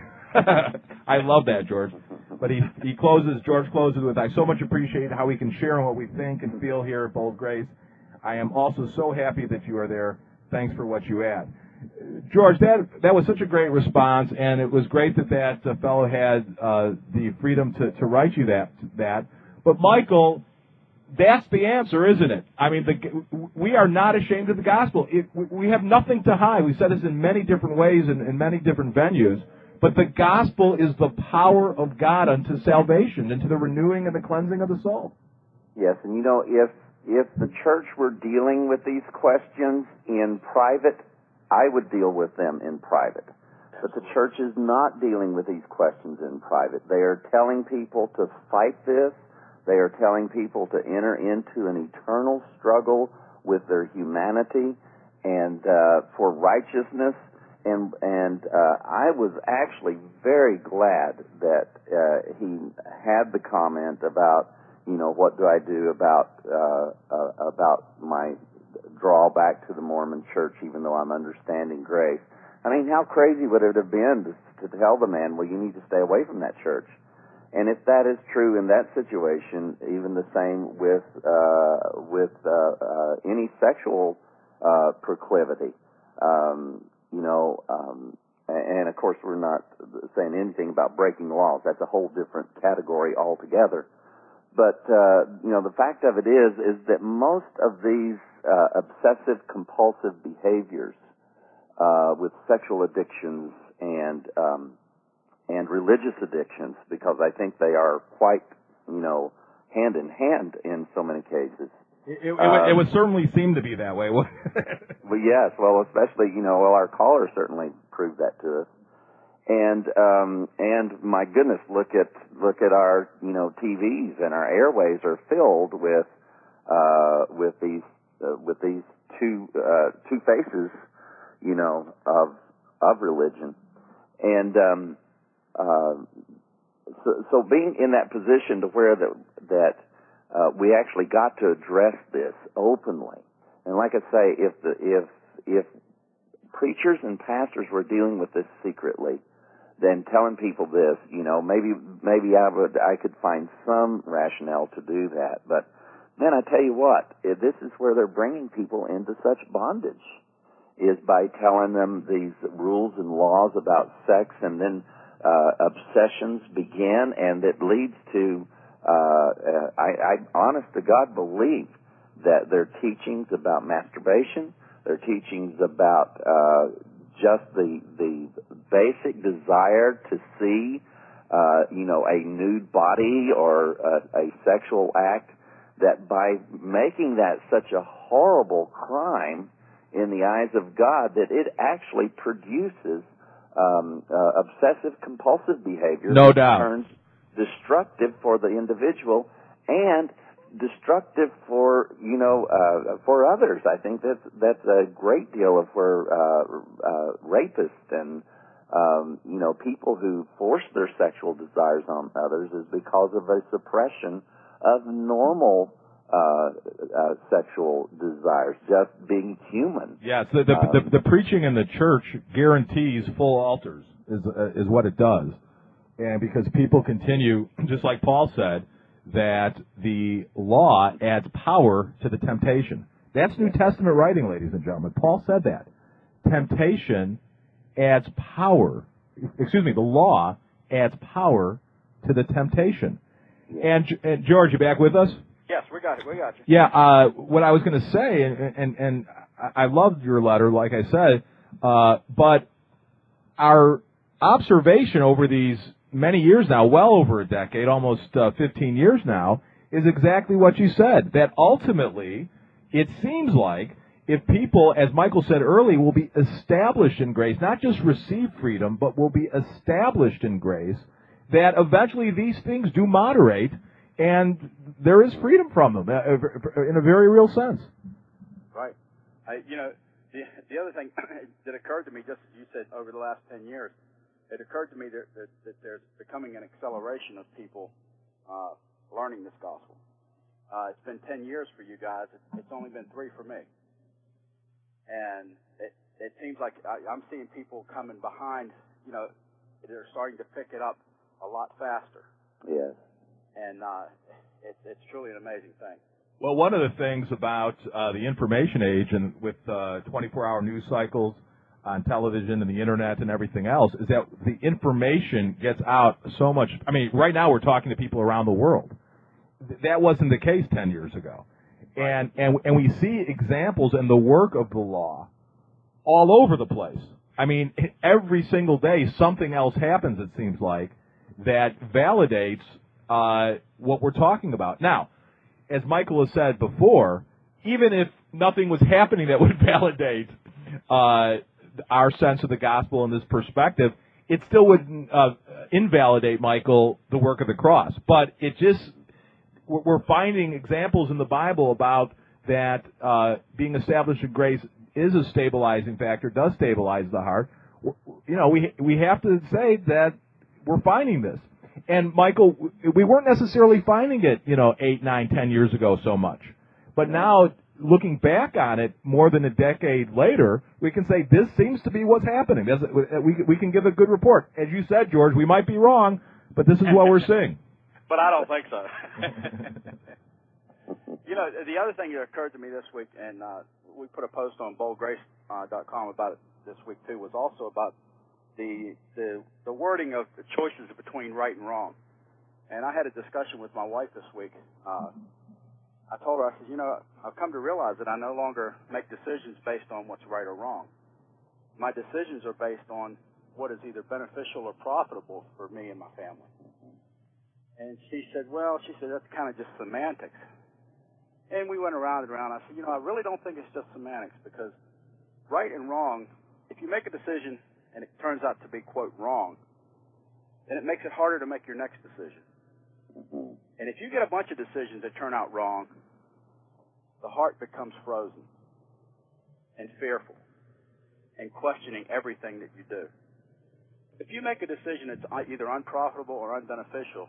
I love that, George. But he, he closes, George closes with, I so much appreciate how we can share what we think and feel here at Bold Grace. I am also so happy that you are there. Thanks for what you add. George, that that was such a great response, and it was great that that uh, fellow had uh, the freedom to, to write you that that. But Michael, that's the answer, isn't it? I mean, the, we are not ashamed of the gospel. It, we have nothing to hide. We said this in many different ways and in, in many different venues. But the gospel is the power of God unto salvation, into the renewing and the cleansing of the soul. Yes, and you know, if if the church were dealing with these questions in private, I would deal with them in private. But the church is not dealing with these questions in private. They are telling people to fight this. They are telling people to enter into an eternal struggle with their humanity and uh, for righteousness. And and uh, I was actually very glad that uh, he had the comment about, you know, what do I do about uh, uh, about my drawback to the Mormon Church, even though I'm understanding grace. I mean, how crazy would it have been to, to tell the man, well, you need to stay away from that church? And if that is true in that situation, even the same with uh, with uh, uh, any sexual uh, proclivity. Um, You know, um, and of course we're not saying anything about breaking laws. That's a whole different category altogether. But, uh, you know, the fact of it is, is that most of these uh, obsessive compulsive behaviors uh, with sexual addictions and um, and religious addictions, because I think they are quite, you know, hand in hand in so many cases. It, it, um, it would certainly seem to be that way. Well, yes. Well, especially, you know, well, our caller certainly proved that to us. And um, and my goodness, look at look at our, you know, T Vs and our airways are filled with uh, with these uh, with these two uh, two faces, you know, of of religion. And um, uh, so, so being in that position to where that that Uh, we actually got to address this openly. And like I say, if the, if if preachers and pastors were dealing with this secretly, then telling people this, you know, maybe maybe I would I could find some rationale to do that. But man, I tell you what, this is where they're bringing people into such bondage, is by telling them these rules and laws about sex, and then uh, obsessions begin, and it leads to Uh, I, I, honest to God, believe that their teachings about masturbation, their teachings about uh, just the the basic desire to see, uh, you know, a nude body or a, a sexual act, that by making that such a horrible crime in the eyes of God, that it actually produces um, uh, obsessive compulsive behavior. No doubt. Turns destructive for the individual and destructive for, you know, uh, for others. I think that's that's a great deal of where uh, uh, rapists and um, you know, people who force their sexual desires on others is because of a suppression of normal uh, uh, sexual desires, just being human. Yes, the the, um, the the preaching in the church guarantees full altars is uh, is what it does. And because people continue, just like Paul said, that the law adds power to the temptation. That's New Testament writing, ladies and gentlemen. Paul said that. Temptation adds power. Excuse me, the law adds power to the temptation. And, and George, you back with us? Yes, we got it. We got you. Yeah, uh, what I was going to say, and, and, and I loved your letter, like I said, uh, but our observation over these many years now, well over a decade, almost uh, fifteen years now, is exactly what you said, that ultimately it seems like if people, as Michael said earlier, will be established in grace, not just receive freedom, but will be established in grace, that eventually these things do moderate and there is freedom from them uh, in a very real sense. Right. I, you know, the, the other thing that occurred to me, just as you said, over the last ten years, it occurred to me that, that, that there's becoming an acceleration of people uh, learning this gospel. Uh, it's been ten years for you guys. It's, it's only been three for me. And it, it seems like I, I'm seeing people coming behind, you know, they're starting to pick it up a lot faster. Yes. And uh, it, it's truly an amazing thing. Well, one of the things about uh, the information age and with uh, twenty-four hour news cycles, on television and the internet and everything else is that the information gets out so much. I mean, right now we're talking to people around the world. That wasn't the case ten years ago. And, and, and we see examples in the work of the law all over the place. I mean, every single day something else happens, it seems like, that validates uh, what we're talking about. Now, as Michael has said before, even if nothing was happening that would validate uh, our sense of the gospel and this perspective, it still would uh, invalidate, Michael, the work of the cross. But it just, we're finding examples in the Bible about that uh, being established in grace is a stabilizing factor, does stabilize the heart. You know, we we have to say that we're finding this. And, Michael, we weren't necessarily finding it, you know, eight, nine, ten years ago so much. But now, looking back on it more than a decade later, we can say this seems to be what's happening. We, we can give a good report. As you said, George, we might be wrong, but this is what we're seeing. But I don't think so. You know, the other thing that occurred to me this week, and uh, we put a post on bold grace dot com about it this week too, was also about the, the the wording of the choices between right and wrong. And I had a discussion with my wife this week. Uh, I told her, I said, you know, I've come to realize that I no longer make decisions based on what's right or wrong. My decisions are based on what is either beneficial or profitable for me and my family. And she said, well, she said, that's kind of just semantics. And we went around and around. I said, you know, I really don't think it's just semantics, because right and wrong, if you make a decision and it turns out to be, quote, wrong, then it makes it harder to make your next decision. Mm-hmm. And if you get a bunch of decisions that turn out wrong, the heart becomes frozen and fearful and questioning everything that you do. If you make a decision that's either unprofitable or unbeneficial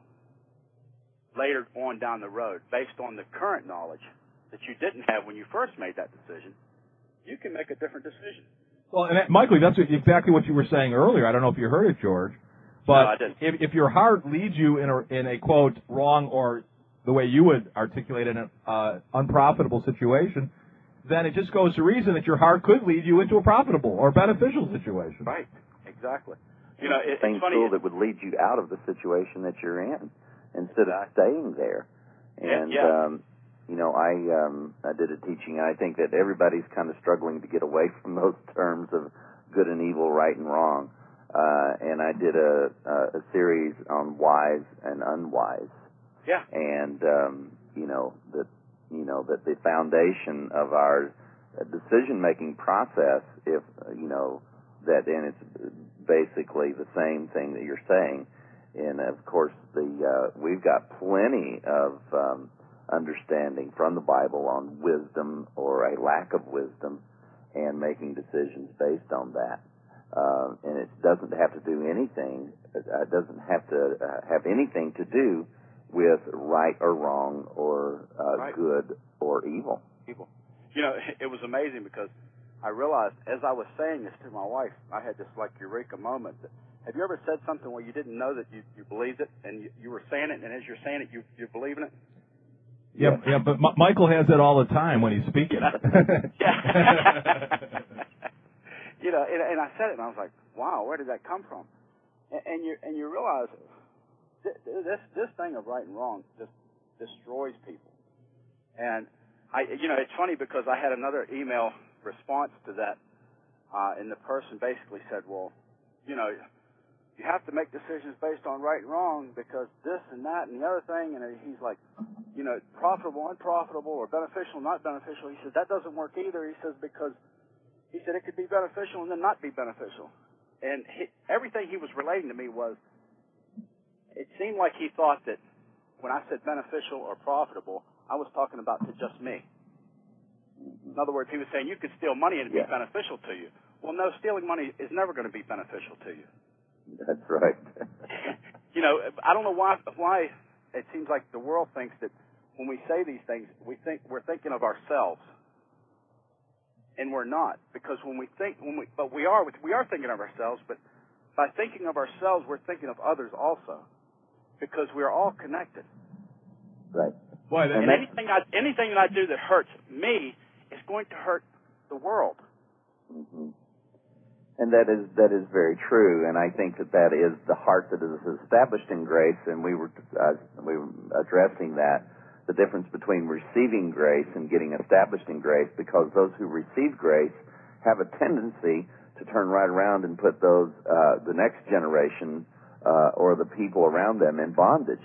later on down the road, based on the current knowledge that you didn't have when you first made that decision, you can make a different decision. Well, and that, Michael, that's exactly what you were saying earlier. I don't know if you heard it, George. But no, I didn't. If, if your heart leads you in a, in a, quote, wrong, or the way you would articulate it, an uh, unprofitable situation, then it just goes to reason that your heart could lead you into a profitable or beneficial situation. Right, exactly. You know, it, same it's funny, tool that would lead you out of the situation that you're in instead of staying there. And, yeah, yeah. Um, you know, I um, I did a teaching, and I think that everybody's kind of struggling to get away from those terms of good and evil, right and wrong. Uh, and I did a, a, a series on wise and unwise. Yeah. And, um, you know, that, you know, that the foundation of our decision-making process, if, uh, you know, that, and it's basically the same thing that you're saying. And, of course, the uh, we've got plenty of um, understanding from the Bible on wisdom or a lack of wisdom and making decisions based on that. Uh, and it doesn't have to do anything, it doesn't have to uh, have anything to do with right or wrong or uh, right. good or evil. Evil. You know, it was amazing because I realized as I was saying this to my wife, I had this like eureka moment. That, have you ever said something where you didn't know that you, you believed it and you, you were saying it, and as you're saying it, you, you're believing it? Yeah, yeah, yeah, but M- Michael has it all the time when he's speaking. You know, and, and I said it, and I was like, "Wow, where did that come from?" And, and you and you realize th- this this thing of right and wrong just destroys people. And I, you know, it's funny because I had another email response to that, uh, and the person basically said, "Well, you know, you have to make decisions based on right and wrong because this and that and the other thing." And he's like, "You know, profitable, unprofitable, or beneficial, not beneficial." He said that doesn't work either. He says because He said it could be beneficial and then not be beneficial. And he, everything he was relating to me was, it seemed like he thought that when I said beneficial or profitable, I was talking about to just me. In other words, he was saying you could steal money and it would yeah. be beneficial to you. Well, no, stealing money is never going to be beneficial to you. That's right. You know, I don't know why, why it seems like the world thinks that when we say these things, we think we're thinking of ourselves. And we're not, because when we think, when we, but we are, we are thinking of ourselves. But by thinking of ourselves, we're thinking of others also, because we are all connected. Right. Boy, and anything I, anything that I do that hurts me is going to hurt the world. Mm-hmm. And that is that is very true, and I think that that is the heart that is established in grace. And we were uh, we were addressing that, the difference between receiving grace and getting established in grace, because those who receive grace have a tendency to turn right around and put those uh, the next generation uh, or the people around them in bondage.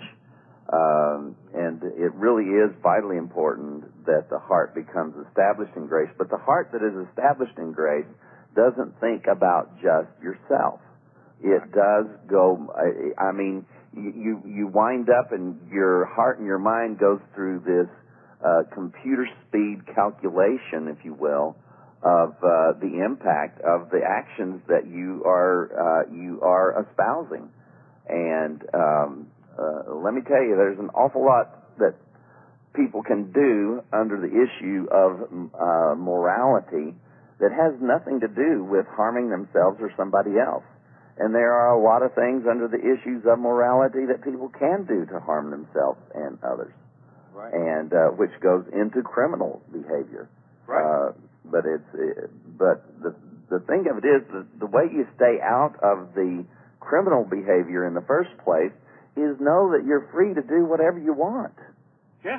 Um, and it really is vitally important that the heart becomes established in grace. But the heart that is established in grace doesn't think about just yourself. It does go, I, I mean, you, you wind up and your heart and your mind goes through this uh, computer speed calculation, if you will, of uh, the impact of the actions that you are uh, you are espousing. And um, uh, let me tell you, there's an awful lot that people can do under the issue of uh, morality that has nothing to do with harming themselves or somebody else. And there are a lot of things under the issues of morality that people can do to harm themselves and others. Right. And uh, which goes into criminal behavior. Right. Uh, but it's uh, but the the thing of it is that the way you stay out of the criminal behavior in the first place is know that you're free to do whatever you want. Yeah.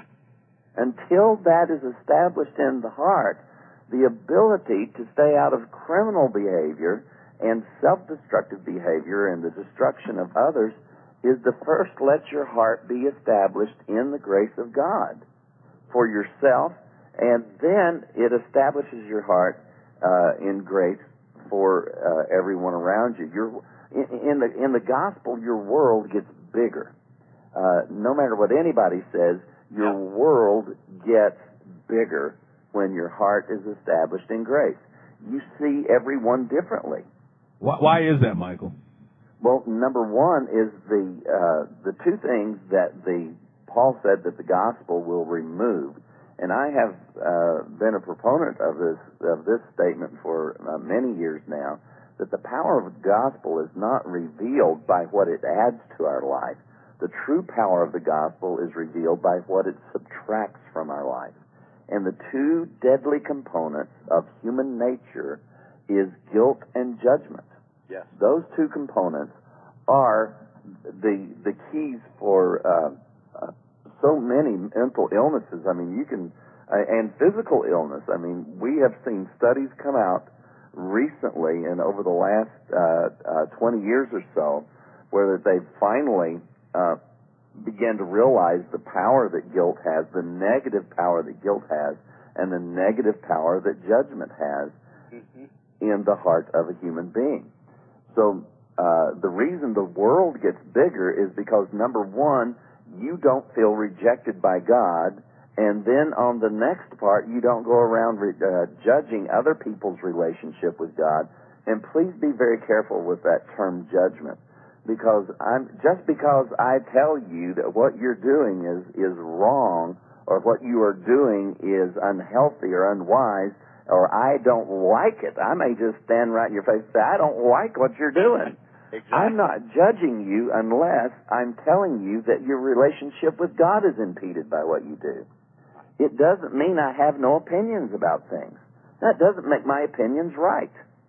Until that is established in the heart, the ability to stay out of criminal behavior and self-destructive behavior and the destruction of others is to first let your heart be established in the grace of God for yourself, and then it establishes your heart uh, in grace for uh, everyone around you. Your, in, in the in the gospel, your world gets bigger. Uh, no matter what anybody says, your Yeah. world gets bigger when your heart is established in grace. You see everyone differently. Why, why is that, Michael? Well, number one is the uh, the two things that the Paul said that the gospel will remove, and I have uh, been a proponent of this of this statement for uh, many years now. That the power of the gospel is not revealed by what it adds to our life. The true power of the gospel is revealed by what it subtracts from our life. And the two deadly components of human nature is guilt and judgment. Yes. Those two components are the the keys for uh, uh, so many mental illnesses. I mean, you can, uh, and physical illness. I mean, we have seen studies come out recently and over the last uh, uh, twenty years or so where they finally uh, began to realize the power that guilt has, the negative power that guilt has, and the negative power that judgment has Mm-hmm. in the heart of a human being. So uh, the reason the world gets bigger is because, number one, you don't feel rejected by God, and then on the next part, you don't go around re- uh, judging other people's relationship with God. And please be very careful with that term judgment, because I'm just because I tell you that what you're doing is is wrong, or what you are doing is unhealthy or unwise, or I don't like it, I may just stand right in your face and say, I don't like what you're doing. Exactly. I'm not judging you unless I'm telling you that your relationship with God is impeded by what you do. It doesn't mean I have no opinions about things. That doesn't make my opinions right.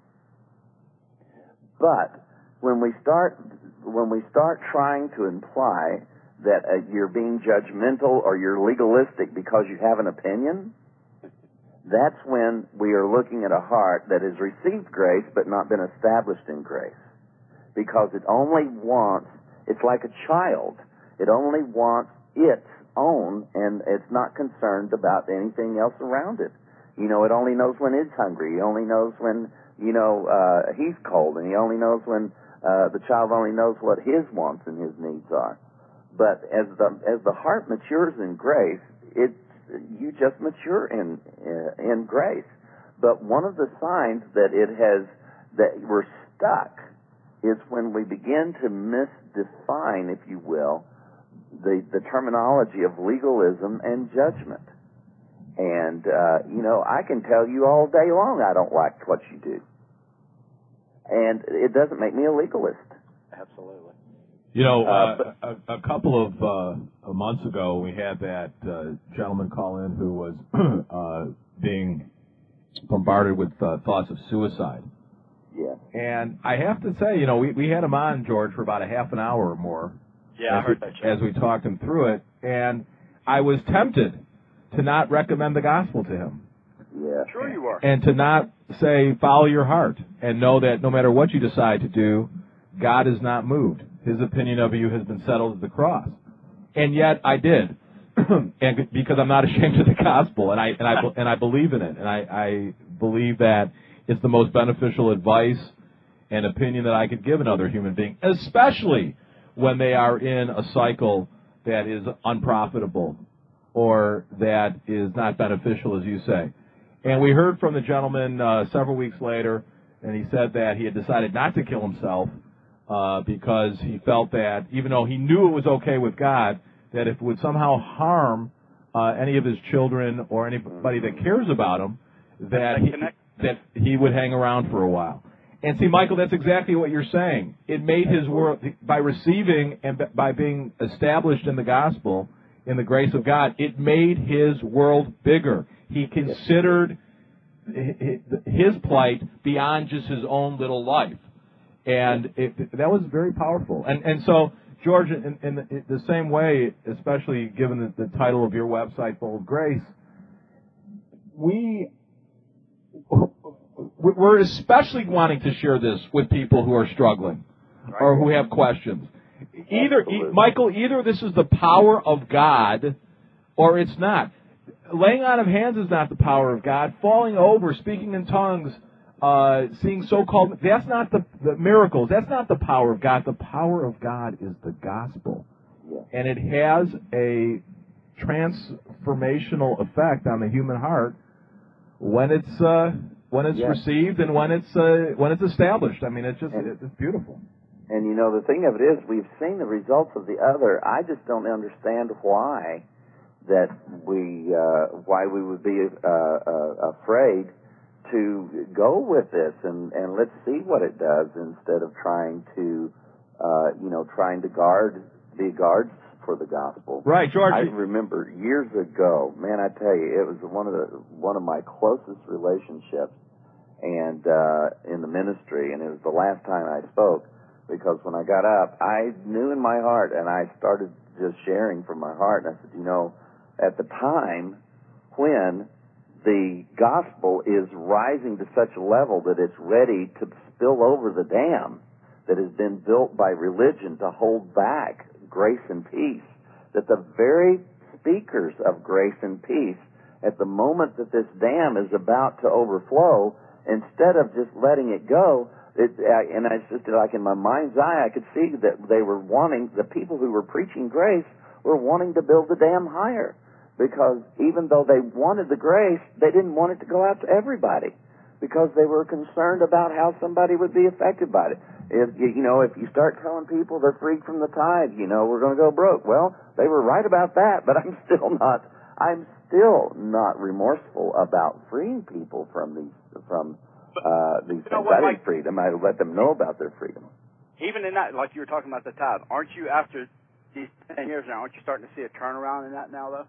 But when we start when we start trying to imply that uh, you're being judgmental or you're legalistic because you have an opinion, that's when we are looking at a heart that has received grace but not been established in grace. Because it only wants, it's like a child, it only wants its own, and it's not concerned about anything else around it. You know, it only knows when it's hungry, it only knows when, you know, uh, he's cold, and he only knows when, uh, the child only knows what his wants and his needs are. But as the, as the heart matures in grace, it's, you just mature in uh, in grace. But one of the signs that it has that we're stuck is when we begin to misdefine, if you will, the the terminology of legalism and judgment. And uh, you know, I can tell you all day long I don't like what you do, and it doesn't make me a legalist. Absolutely. You know, Uh, uh, a, a couple of uh, months ago, we had that uh, gentleman call in who was uh, being bombarded with uh, thoughts of suicide. Yeah. And I have to say, you know, we, we had him on, George, for about a half an hour or more. Yeah, I heard that. As we talked him through it, and I was tempted to not recommend the gospel to him. Yeah. Sure you are. And to not say, follow your heart, and know that no matter what you decide to do, God is not moved. His opinion of you has been settled at the cross. And yet I did, and because I'm not ashamed of the gospel, and I and I and I believe in it, and I, I believe that it's the most beneficial advice and opinion that I could give another human being, especially when they are in a cycle that is unprofitable or that is not beneficial, as you say. And we heard from the gentleman uh, several weeks later, and he said that he had decided not to kill himself uh, because he felt that, even though he knew it was okay with God, that if it would somehow harm uh, any of his children or anybody that cares about him, that he, that he would hang around for a while. And see, Michael, that's exactly what you're saying. It made his world, by receiving and by being established in the gospel, in the grace of God, it made his world bigger. He considered his plight beyond just his own little life. And it, that was very powerful. And and so, George, in, in, the, in the same way, especially given the, the title of your website, Full of Grace, we... we're especially wanting to share this with people who are struggling or who have questions. Either, e- Michael, either this is the power of God or it's not. Laying on of hands is not the power of God. Falling over, speaking in tongues, uh, seeing so-called, that's not the, the miracles. That's not the power of God. The power of God is the gospel. And it has a transformational effect on the human heart when it's... Uh, when it's yes. received and when it's uh, when it's established. I mean, it's just and, it's beautiful. And you know, the thing of it is, we've seen the results of the other. I just don't understand why that we uh, why we would be uh, uh, afraid to go with this and and let's see what it does instead of trying to uh, you know trying to guard be guards for the gospel. Right, George. I remember years ago, man, I tell you, it was one of the one of my closest relationships, and uh, in the ministry, and it was the last time I spoke, because when I got up, I knew in my heart, and I started just sharing from my heart, and I said, you know, at the time when the gospel is rising to such a level that it's ready to spill over the dam that has been built by religion to hold back grace and peace, that the very speakers of grace and peace, at the moment that this dam is about to overflow, instead of just letting it go, it, and I just, like in my mind's eye, I could see that they were wanting, the people who were preaching grace were wanting to build the dam higher, because even though they wanted the grace, they didn't want it to go out to everybody, because they were concerned about how somebody would be affected by it. If you know, if you start telling people they're freed from the tithe, you know, we're going to go broke. Well, they were right about that, but I'm still not. I'm still not remorseful about freeing people from these from uh, these things. I didn't free them. I let them know about their freedom. Even in that, like you were talking about the tithe, aren't you after these ten years now? Aren't you starting to see a turnaround in that now, though?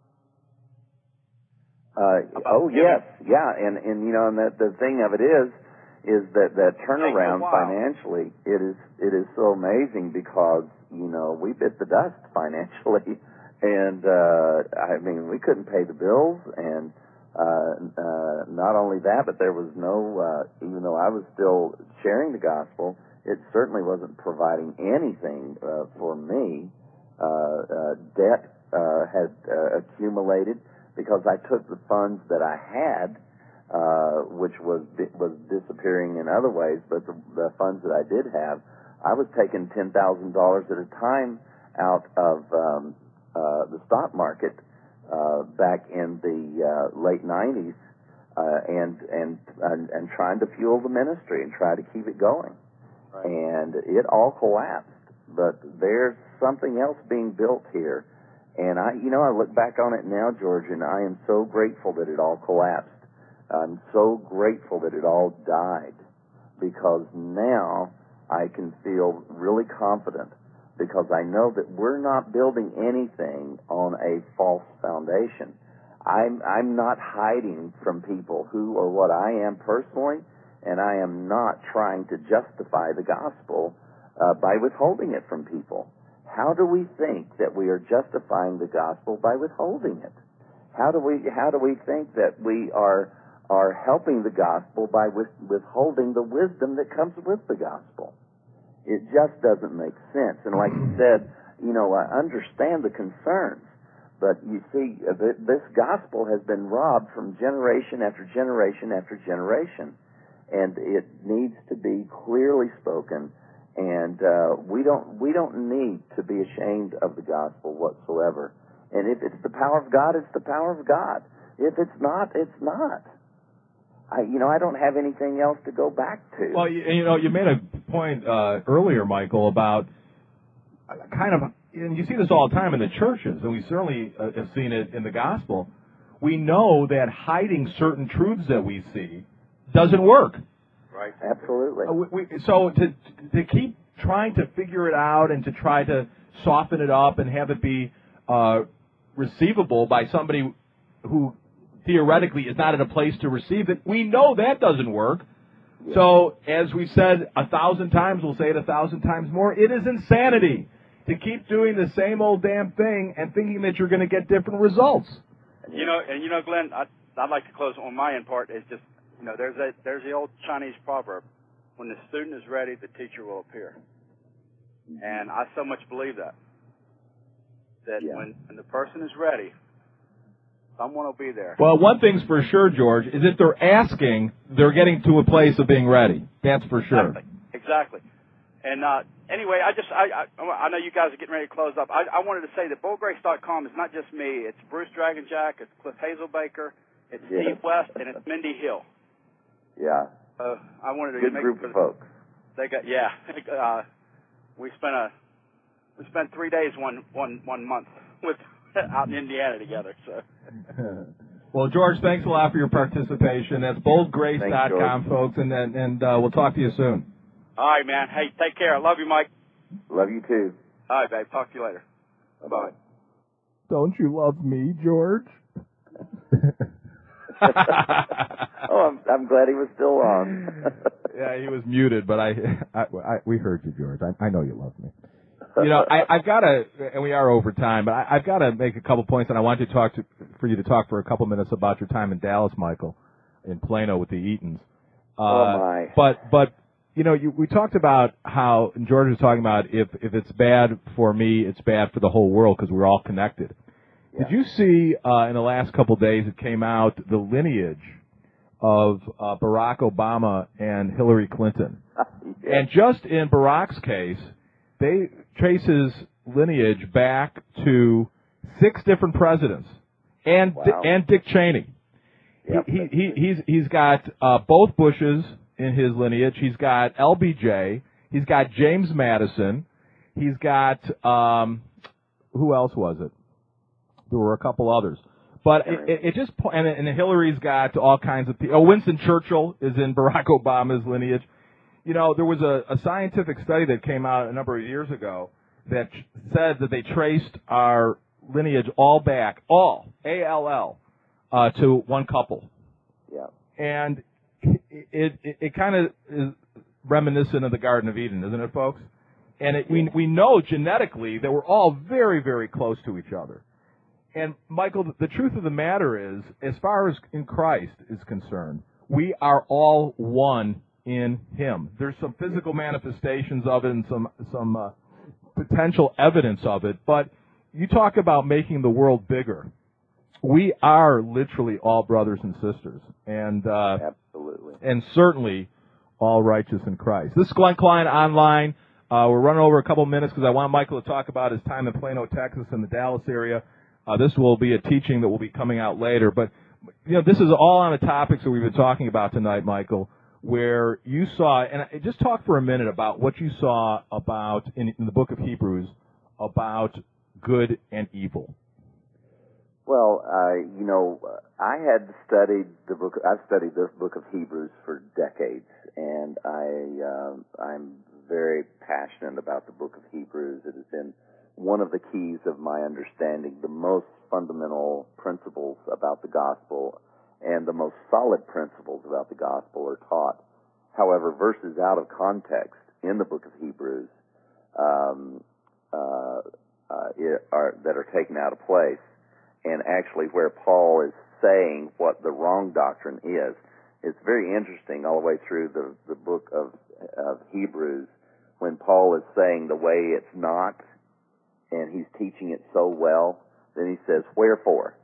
Uh, oh yes, yeah, and and you know, and the the thing of it is. is that that turnaround financially, it is it is so amazing because, you know, we bit the dust financially, and uh, I mean, we couldn't pay the bills, and uh, uh, not only that, but there was no, uh, even though I was still sharing the gospel, it certainly wasn't providing anything uh, for me. Uh, uh, debt uh, had uh, accumulated because I took the funds that I had, Uh, which was was disappearing in other ways, but the, the funds that I did have, I was taking ten thousand dollars at a time out of um, uh, the stock market uh, back in the uh, late nineties, uh, and, and and and trying to fuel the ministry and try to keep it going, right. And it all collapsed. But there's something else being built here, and I, you know, I look back on it now, George, and I am so grateful that it all collapsed. I'm so grateful that it all died, because now I can feel really confident, because I know that we're not building anything on a false foundation. I'm, I'm not hiding from people who or what I am personally, And I am not trying to justify the gospel uh, by withholding it from people. How do we think that we are justifying the gospel by withholding it? How do we how do we think that we are are helping the gospel by with, withholding the wisdom that comes with the gospel? It just doesn't make sense. And like you said, you know, I understand the concerns, but you see, uh, this gospel has been robbed from generation after generation after generation, and it needs to be clearly spoken. And uh, we don't we don't need to be ashamed of the gospel whatsoever. And if it's the power of God, it's the power of God. If it's not, it's not. I, you know, I don't have anything else to go back to. Well, you, you know, you made a point uh, earlier, Michael, about kind of, and you see this all the time in the churches, and we certainly uh, have seen it in the gospel. We know that hiding certain truths that we see doesn't work. Right. Absolutely. Uh, we, we, so to to keep trying to figure it out and to try to soften it up and have it be uh, receivable by somebody who theoretically is not in a place to receive it, we know that doesn't work. Yeah. So, as we said a thousand times, we'll say it a thousand times more, it is insanity to keep doing the same old damn thing and thinking that you're going to get different results. You know, and you know, Glenn, I, I'd like to close on my end part. Is just, you know, there's a there's the old Chinese proverb: when the student is ready, the teacher will appear. And I so much believe that. That yeah. when, when the person is ready, someone will be there. Well, one thing's for sure, George, is if they're asking, they're getting to a place of being ready. That's for sure. Exactly. Exactly. And uh, anyway, I just I, I I know you guys are getting ready to close up. I, I wanted to say that bull grace dot com is not just me. It's Bruce Dragonjack, it's Cliff Hazelbaker, it's yes. Steve West, and it's Mindy Hill. Yeah. Uh, I wanted to good make group of folks. They got yeah. Uh, we spent a we spent three days one one one month with out in Indiana together. So. Well, George, thanks a lot for your participation. That's bold grace dot com, folks, and and, and uh, we'll talk to you soon. All right, man. Hey, take care. I love you, Mike. Love you too. All right, babe. Talk to you later. Bye-bye. Don't you love me, George? oh, I'm, I'm glad he was still on. Yeah, he was muted, but I, I, I we heard you, George. I, I know you love me. You know, I, I've got to, and we are over time, but I, I've got to make a couple points, and I want you to talk to, for you to talk for a couple minutes about your time in Dallas, Michael, in Plano with the Eatons. Uh, oh my! But but you know, you, we talked about how, and George was talking about if if it's bad for me, it's bad for the whole world because we're all connected. Yeah. Did you see uh, in the last couple of days it came out the lineage of uh, Barack Obama and Hillary Clinton, yeah. and just in Barack's case, they trace his lineage back to six different presidents, and wow. Di- and Dick Cheney. Yep. He, he he's he's got uh, both Bushes in his lineage. He's got L B J. He's got James Madison. He's got um, who else was it? There were a couple others, but it, it, it just and, and Hillary's got all kinds of people. Oh, Winston Churchill is in Barack Obama's lineage. You know, there was a, a scientific study that came out a number of years ago that said that they traced our lineage all back, all, A L L, uh, to one couple. Yeah. And it, it, it, it kind of is reminiscent of the Garden of Eden, isn't it, folks? And it, we, we know genetically that we're all very, very close to each other. And, Michael, the truth of the matter is, as far as in Christ is concerned, we are all one in Him. There's some physical manifestations of it and some some uh, potential evidence of it, but you talk about making the world bigger. We are literally all brothers and sisters, and uh, absolutely, and certainly all righteous in Christ. This is Glenn Klein online. Uh, we're running over a couple minutes because I want Michael to talk about his time in Plano, Texas, and the Dallas area. Uh, this will be a teaching that will be coming out later, but you know this is all on the topics that we've been talking about tonight, Michael, where you saw, and just talk for a minute about what you saw about in, in the book of Hebrews about good and evil. Well, uh, you know, I had studied the book. I've studied this book of Hebrews for decades, and I uh, I'm very passionate about the book of Hebrews. It has been one of the keys of my understanding, the most fundamental principles about the gospel and the most solid principles about the gospel are taught however, verses out of context in the book of Hebrews um, uh, uh, are, that are taken out of place, and actually where Paul is saying what the wrong doctrine is. It's very interesting all the way through the, the book of, of Hebrews when Paul is saying the way it's not, and he's teaching it so well, then he says, wherefore?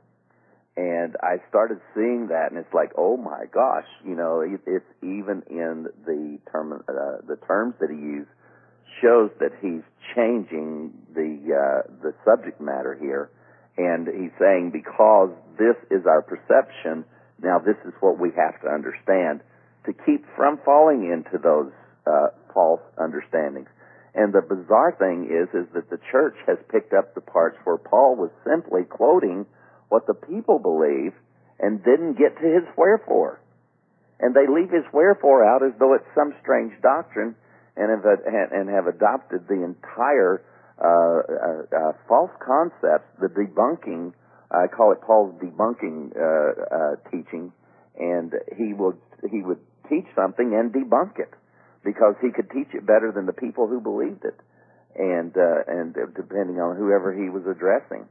And I started seeing that, and it's like, oh my gosh, you know, it, it's even in the term, uh, the terms that he used shows that he's changing the uh, the subject matter here, and he's saying because this is our perception, now this is what we have to understand to keep from falling into those uh, false understandings. And the bizarre thing is, is that the church has picked up the parts where Paul was simply quoting what the people believe and didn't get to his wherefore. And they leave his wherefore out as though it's some strange doctrine and have, and have adopted the entire uh, uh, uh, false concepts, the debunking, I call it Paul's debunking uh, uh, teaching, and he would, he would teach something and debunk it, because he could teach it better than the people who believed it, and uh, and depending on whoever he was addressing.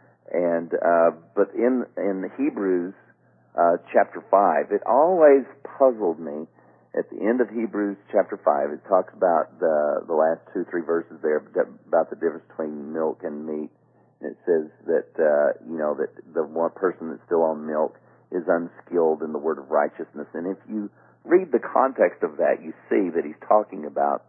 And uh, but in in Hebrews uh, chapter five, it always puzzled me. At the end of Hebrews chapter five, it talks about the the last two three verses there about the difference between milk and meat, and it says that uh, you know that the one person that's still on milk is unskilled in the word of righteousness, and if you read the context of that, you see that he's talking about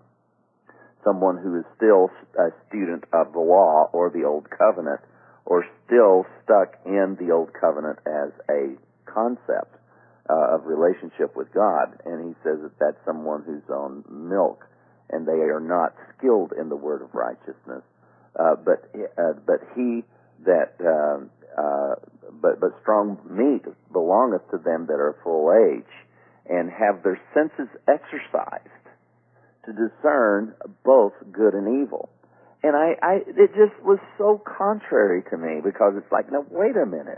someone who is still a student of the law or the Old Covenant, or still stuck in the Old Covenant as a concept uh, of relationship with God. And he says that that's someone who's on milk, and they are not skilled in the word of righteousness. Uh, but uh, but he that um, uh, but but strong meat belongeth to them that are full age, and have their senses exercised to discern both good and evil. And I, I, it just was so contrary to me, because it's like, now wait a minute.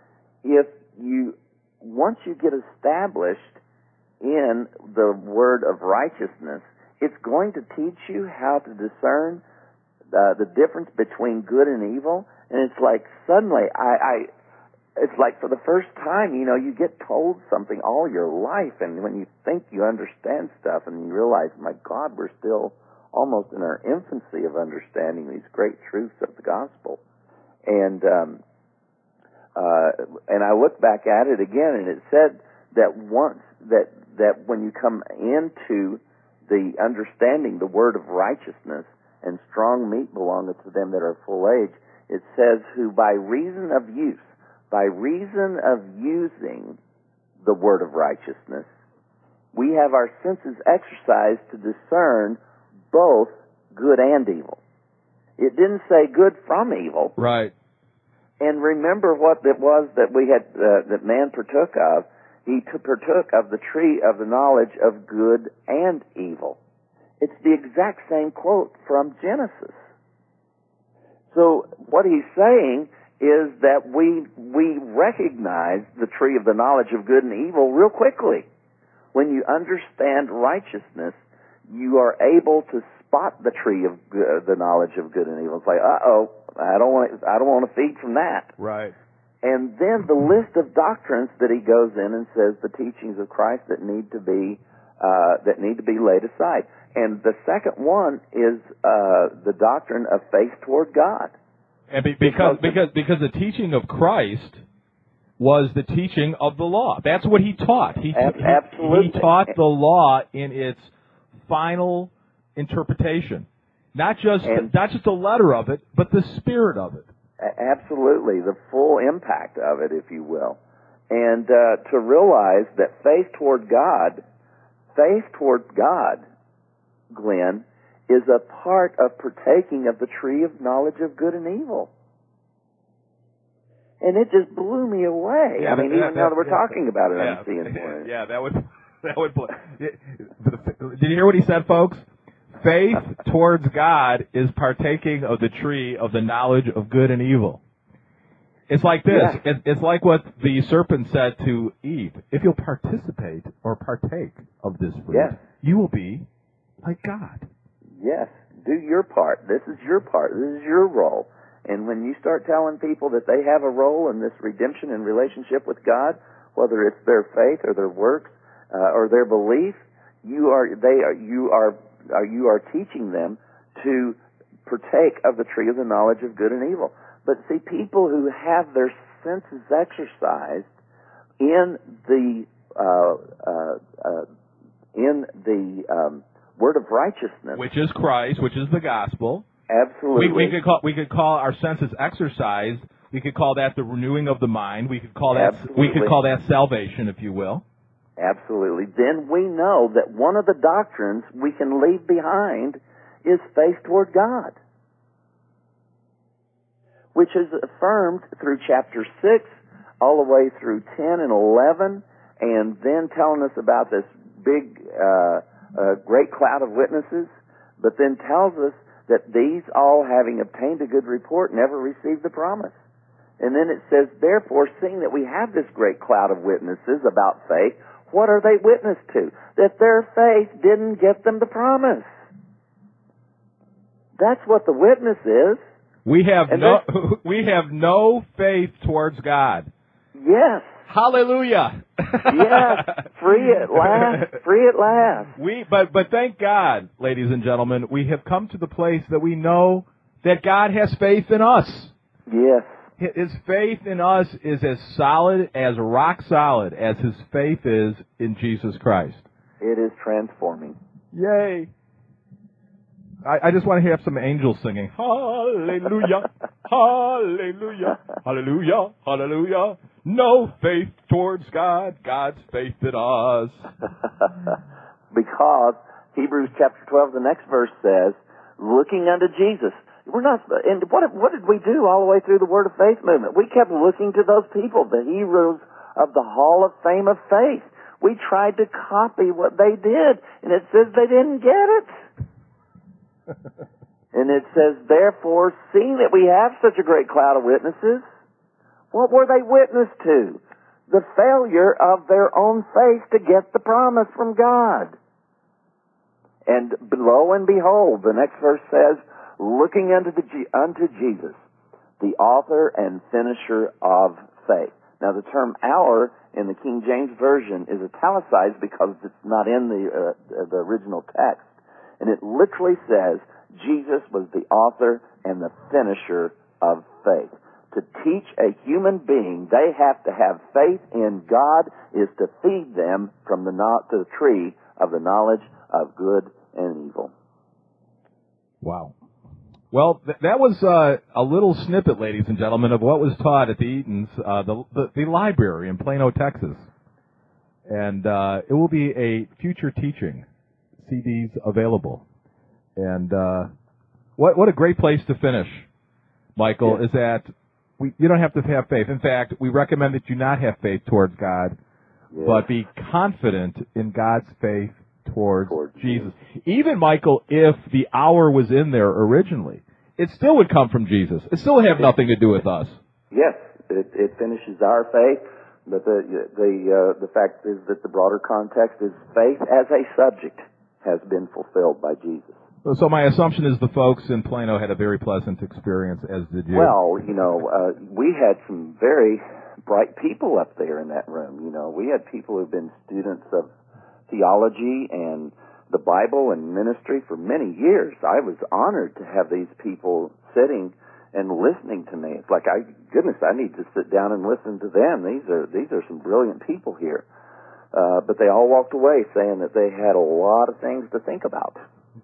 If you, once you get established in the word of righteousness, it's going to teach you how to discern uh, the difference between good and evil. And it's like suddenly I, I It's like for the first time, you know, you get told something all your life, and when you think you understand stuff, and you realize, my God, we're still almost in our infancy of understanding these great truths of the gospel. And um, uh, and I look back at it again, and it said that once that that when you come into the understanding the word of righteousness, and strong meat belongeth to them that are full age, it says, who by reason of use, by reason of using the word of righteousness, we have our senses exercised to discern both good and evil. It didn't say good from evil. Right. And remember what it was that we had, uh, that man partook of. He t- partook of the tree of the knowledge of good and evil. It's the exact same quote from Genesis. So what he's saying is that we we recognize the tree of the knowledge of good and evil real quickly. When you understand righteousness, you are able to spot the tree of good, the knowledge of good and evil. It's like, uh-oh, I don't want I don't want to feed from that. Right. And then the list of doctrines that he goes in and says the teachings of Christ that need to be uh, that need to be laid aside. And the second one is uh, the doctrine of faith toward God. And be, because because because the teaching of Christ was the teaching of the law. That's what he taught. He Absolutely. he taught the law in its final interpretation, not just and, not just the letter of it, but the spirit of it. Absolutely, the full impact of it, if you will. And uh, to realize that faith toward God, faith toward God, Glenn, is a part of partaking of the tree of knowledge of good and evil. And it just blew me away. Yeah, I mean, that, even that, now that we're yeah, talking about it, yeah, I'm seeing more. Yeah, that would that would. Did you hear what he said, folks? Faith towards God is partaking of the tree of the knowledge of good and evil. It's like this. Yeah. It, it's like what the serpent said to Eve. If you'll participate or partake of this fruit, Yes. you will be like God. Yes. Do your part. This is your part. This is your role. And when you start telling people that they have a role in this redemption and relationship with God, whether it's their faith or their works uh, or their belief, you are they are you are, are you are teaching them to partake of the tree of the knowledge of good and evil. But see, people who have their senses exercised in the uh, uh, uh, in the um, word of righteousness, Which is Christ, which is the gospel. absolutely, We, we could call we could call our senses exercised. We could call that the renewing of the mind. We could call that Absolutely. we could call that salvation, if you will. absolutely. Then we know that one of the doctrines we can leave behind is faith toward God, which is affirmed through chapter six, all the way through ten and eleven, and then telling us about this big, uh, uh, great cloud of witnesses, but then tells us that these all, having obtained a good report, never received the promise. And then it says, therefore, seeing that we have this great cloud of witnesses about faith, what are they witness to? That their faith didn't get them the promise. That's what the witness is. We have And no we have no faith towards God. Yes. Hallelujah. Yes. Free at last. Free at last. We but but thank God, ladies and gentlemen, we have come to the place that we know that God has faith in us. Yes. His faith in us is as solid, as rock solid, as his faith is in Jesus Christ. It is transforming. Yay. I, I just want to hear some angels singing. Hallelujah, hallelujah, hallelujah, hallelujah. No faith towards God, God's faith in us. Because Hebrews chapter twelve, the next verse says, looking unto Jesus. We're not, and what, what did we do all the way through the Word of Faith movement? We kept looking to those people, the heroes of the Hall of Fame of Faith. We tried to copy what they did, and it says they didn't get it. And it says, therefore, seeing that we have such a great cloud of witnesses, what were they witness to? The failure of their own faith to get the promise from God. And lo and behold, the next verse says, looking unto, the, unto Jesus, the author and finisher of faith. Now, the term our in the King James Version is italicized because it's not in the, uh, the original text. And it literally says, Jesus was the author and the finisher of faith. To teach a human being they have to have faith in God is to feed them from the, not, the tree of the knowledge of good and evil. Wow. Well, th- that was uh, a little snippet, ladies and gentlemen, of what was taught at the Eatons, uh, the, the, the library in Plano, Texas. And uh, it will be a future teaching. C Ds available. And uh, what what a great place to finish, Michael, Yeah. is that we you don't have to have faith. In fact, we recommend that you not have faith towards God, Yeah. but be confident in God's faith towards, Towards Jesus. Even, Michael, if the hour was in there originally, it still would come from Jesus. It still would have nothing to do with us. Yes, it, it finishes our faith, but the the uh, the fact is that the broader context is faith as a subject has been fulfilled by Jesus. So my assumption is the folks in Plano had a very pleasant experience, as did you. Well, you know, uh, we had some very bright people up there in that room. You know, we had people who've been students of theology and the Bible and ministry for many years. I was honored to have these people sitting and listening to me. It's like, I goodness, I need to sit down and listen to them. These are these are some brilliant people here. Uh, but they all walked away saying that they had a lot of things to think about.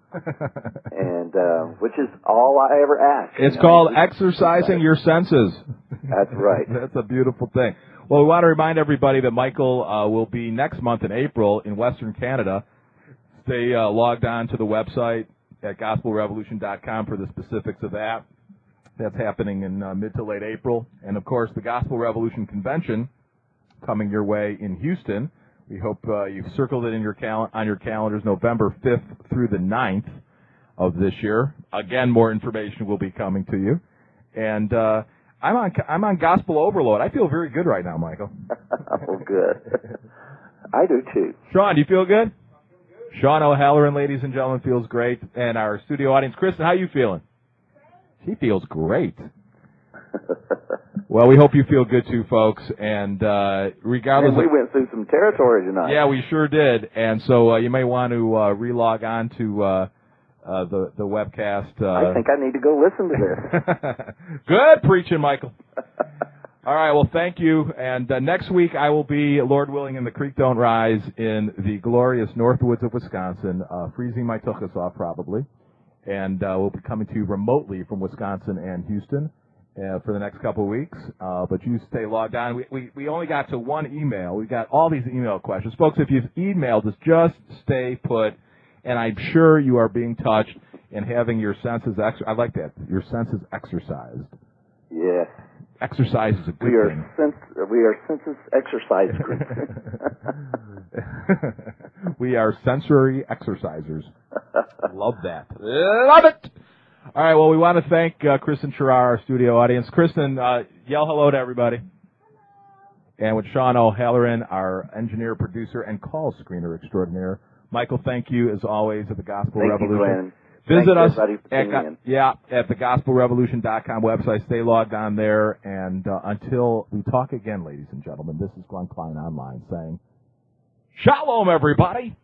and uh, which is all I ever ask. It's you know? called exercising your senses. That's right. That's a beautiful thing. Well, we want to remind everybody that Michael uh, will be next month in April in Western Canada. Stay uh, logged on to the website at gospel revolution dot com for the specifics of that. That's happening in uh, mid to late April. And, of course, the Gospel Revolution Convention coming your way in Houston. We hope uh, you've circled it in your cal- on your calendars, November fifth through the ninth of this year. Again, more information will be coming to you. And uh, I'm on I'm on Gospel Overload. I feel very good right now, Michael. Oh, good. I do too. Sean, do you feel good? Sean O'Halloran, ladies and gentlemen, feels great. And our studio audience, Kristen, how you feeling? She feels great. Well, we hope you feel good too, folks. And uh, regardless, and we of, went through some territory tonight. Yeah, we sure did. And so uh, you may want to uh, relog on to uh, uh, the the webcast. Uh, I think I need to go listen to this. Good preaching, Michael. All right, well, thank you. And uh, next week I will be, Lord willing, in the Creek Don't Rise in the glorious Northwoods of Wisconsin, uh, freezing my tuchus off probably. And uh, we'll be coming to you remotely from Wisconsin and Houston uh, for the next couple of weeks. Uh, but you stay logged on. We, we, we only got to one email. We got all these email questions. Folks, if you've emailed us, just stay put. And I'm sure you are being touched and having your senses, ex- I like that, your senses exercised. Yes. Exercise is a good we are thing. Sens- we are senses exercise group. We are sensory exercisers. Love that. Love it! All right, well, we want to thank uh, Kristen Charrar, our studio audience. Kristen, uh, yell hello to everybody. And with Sean O'Halloran, our engineer, producer, and call screener extraordinaire. Michael, thank you, as always, at the Gospel thank Revolution. You, Glenn. Visit Thanks us at, at, yeah, at the gospel revolution dot com website. Stay logged on there. And uh, until we talk again, ladies and gentlemen, this is Glenn Klein Online saying, Shalom, everybody.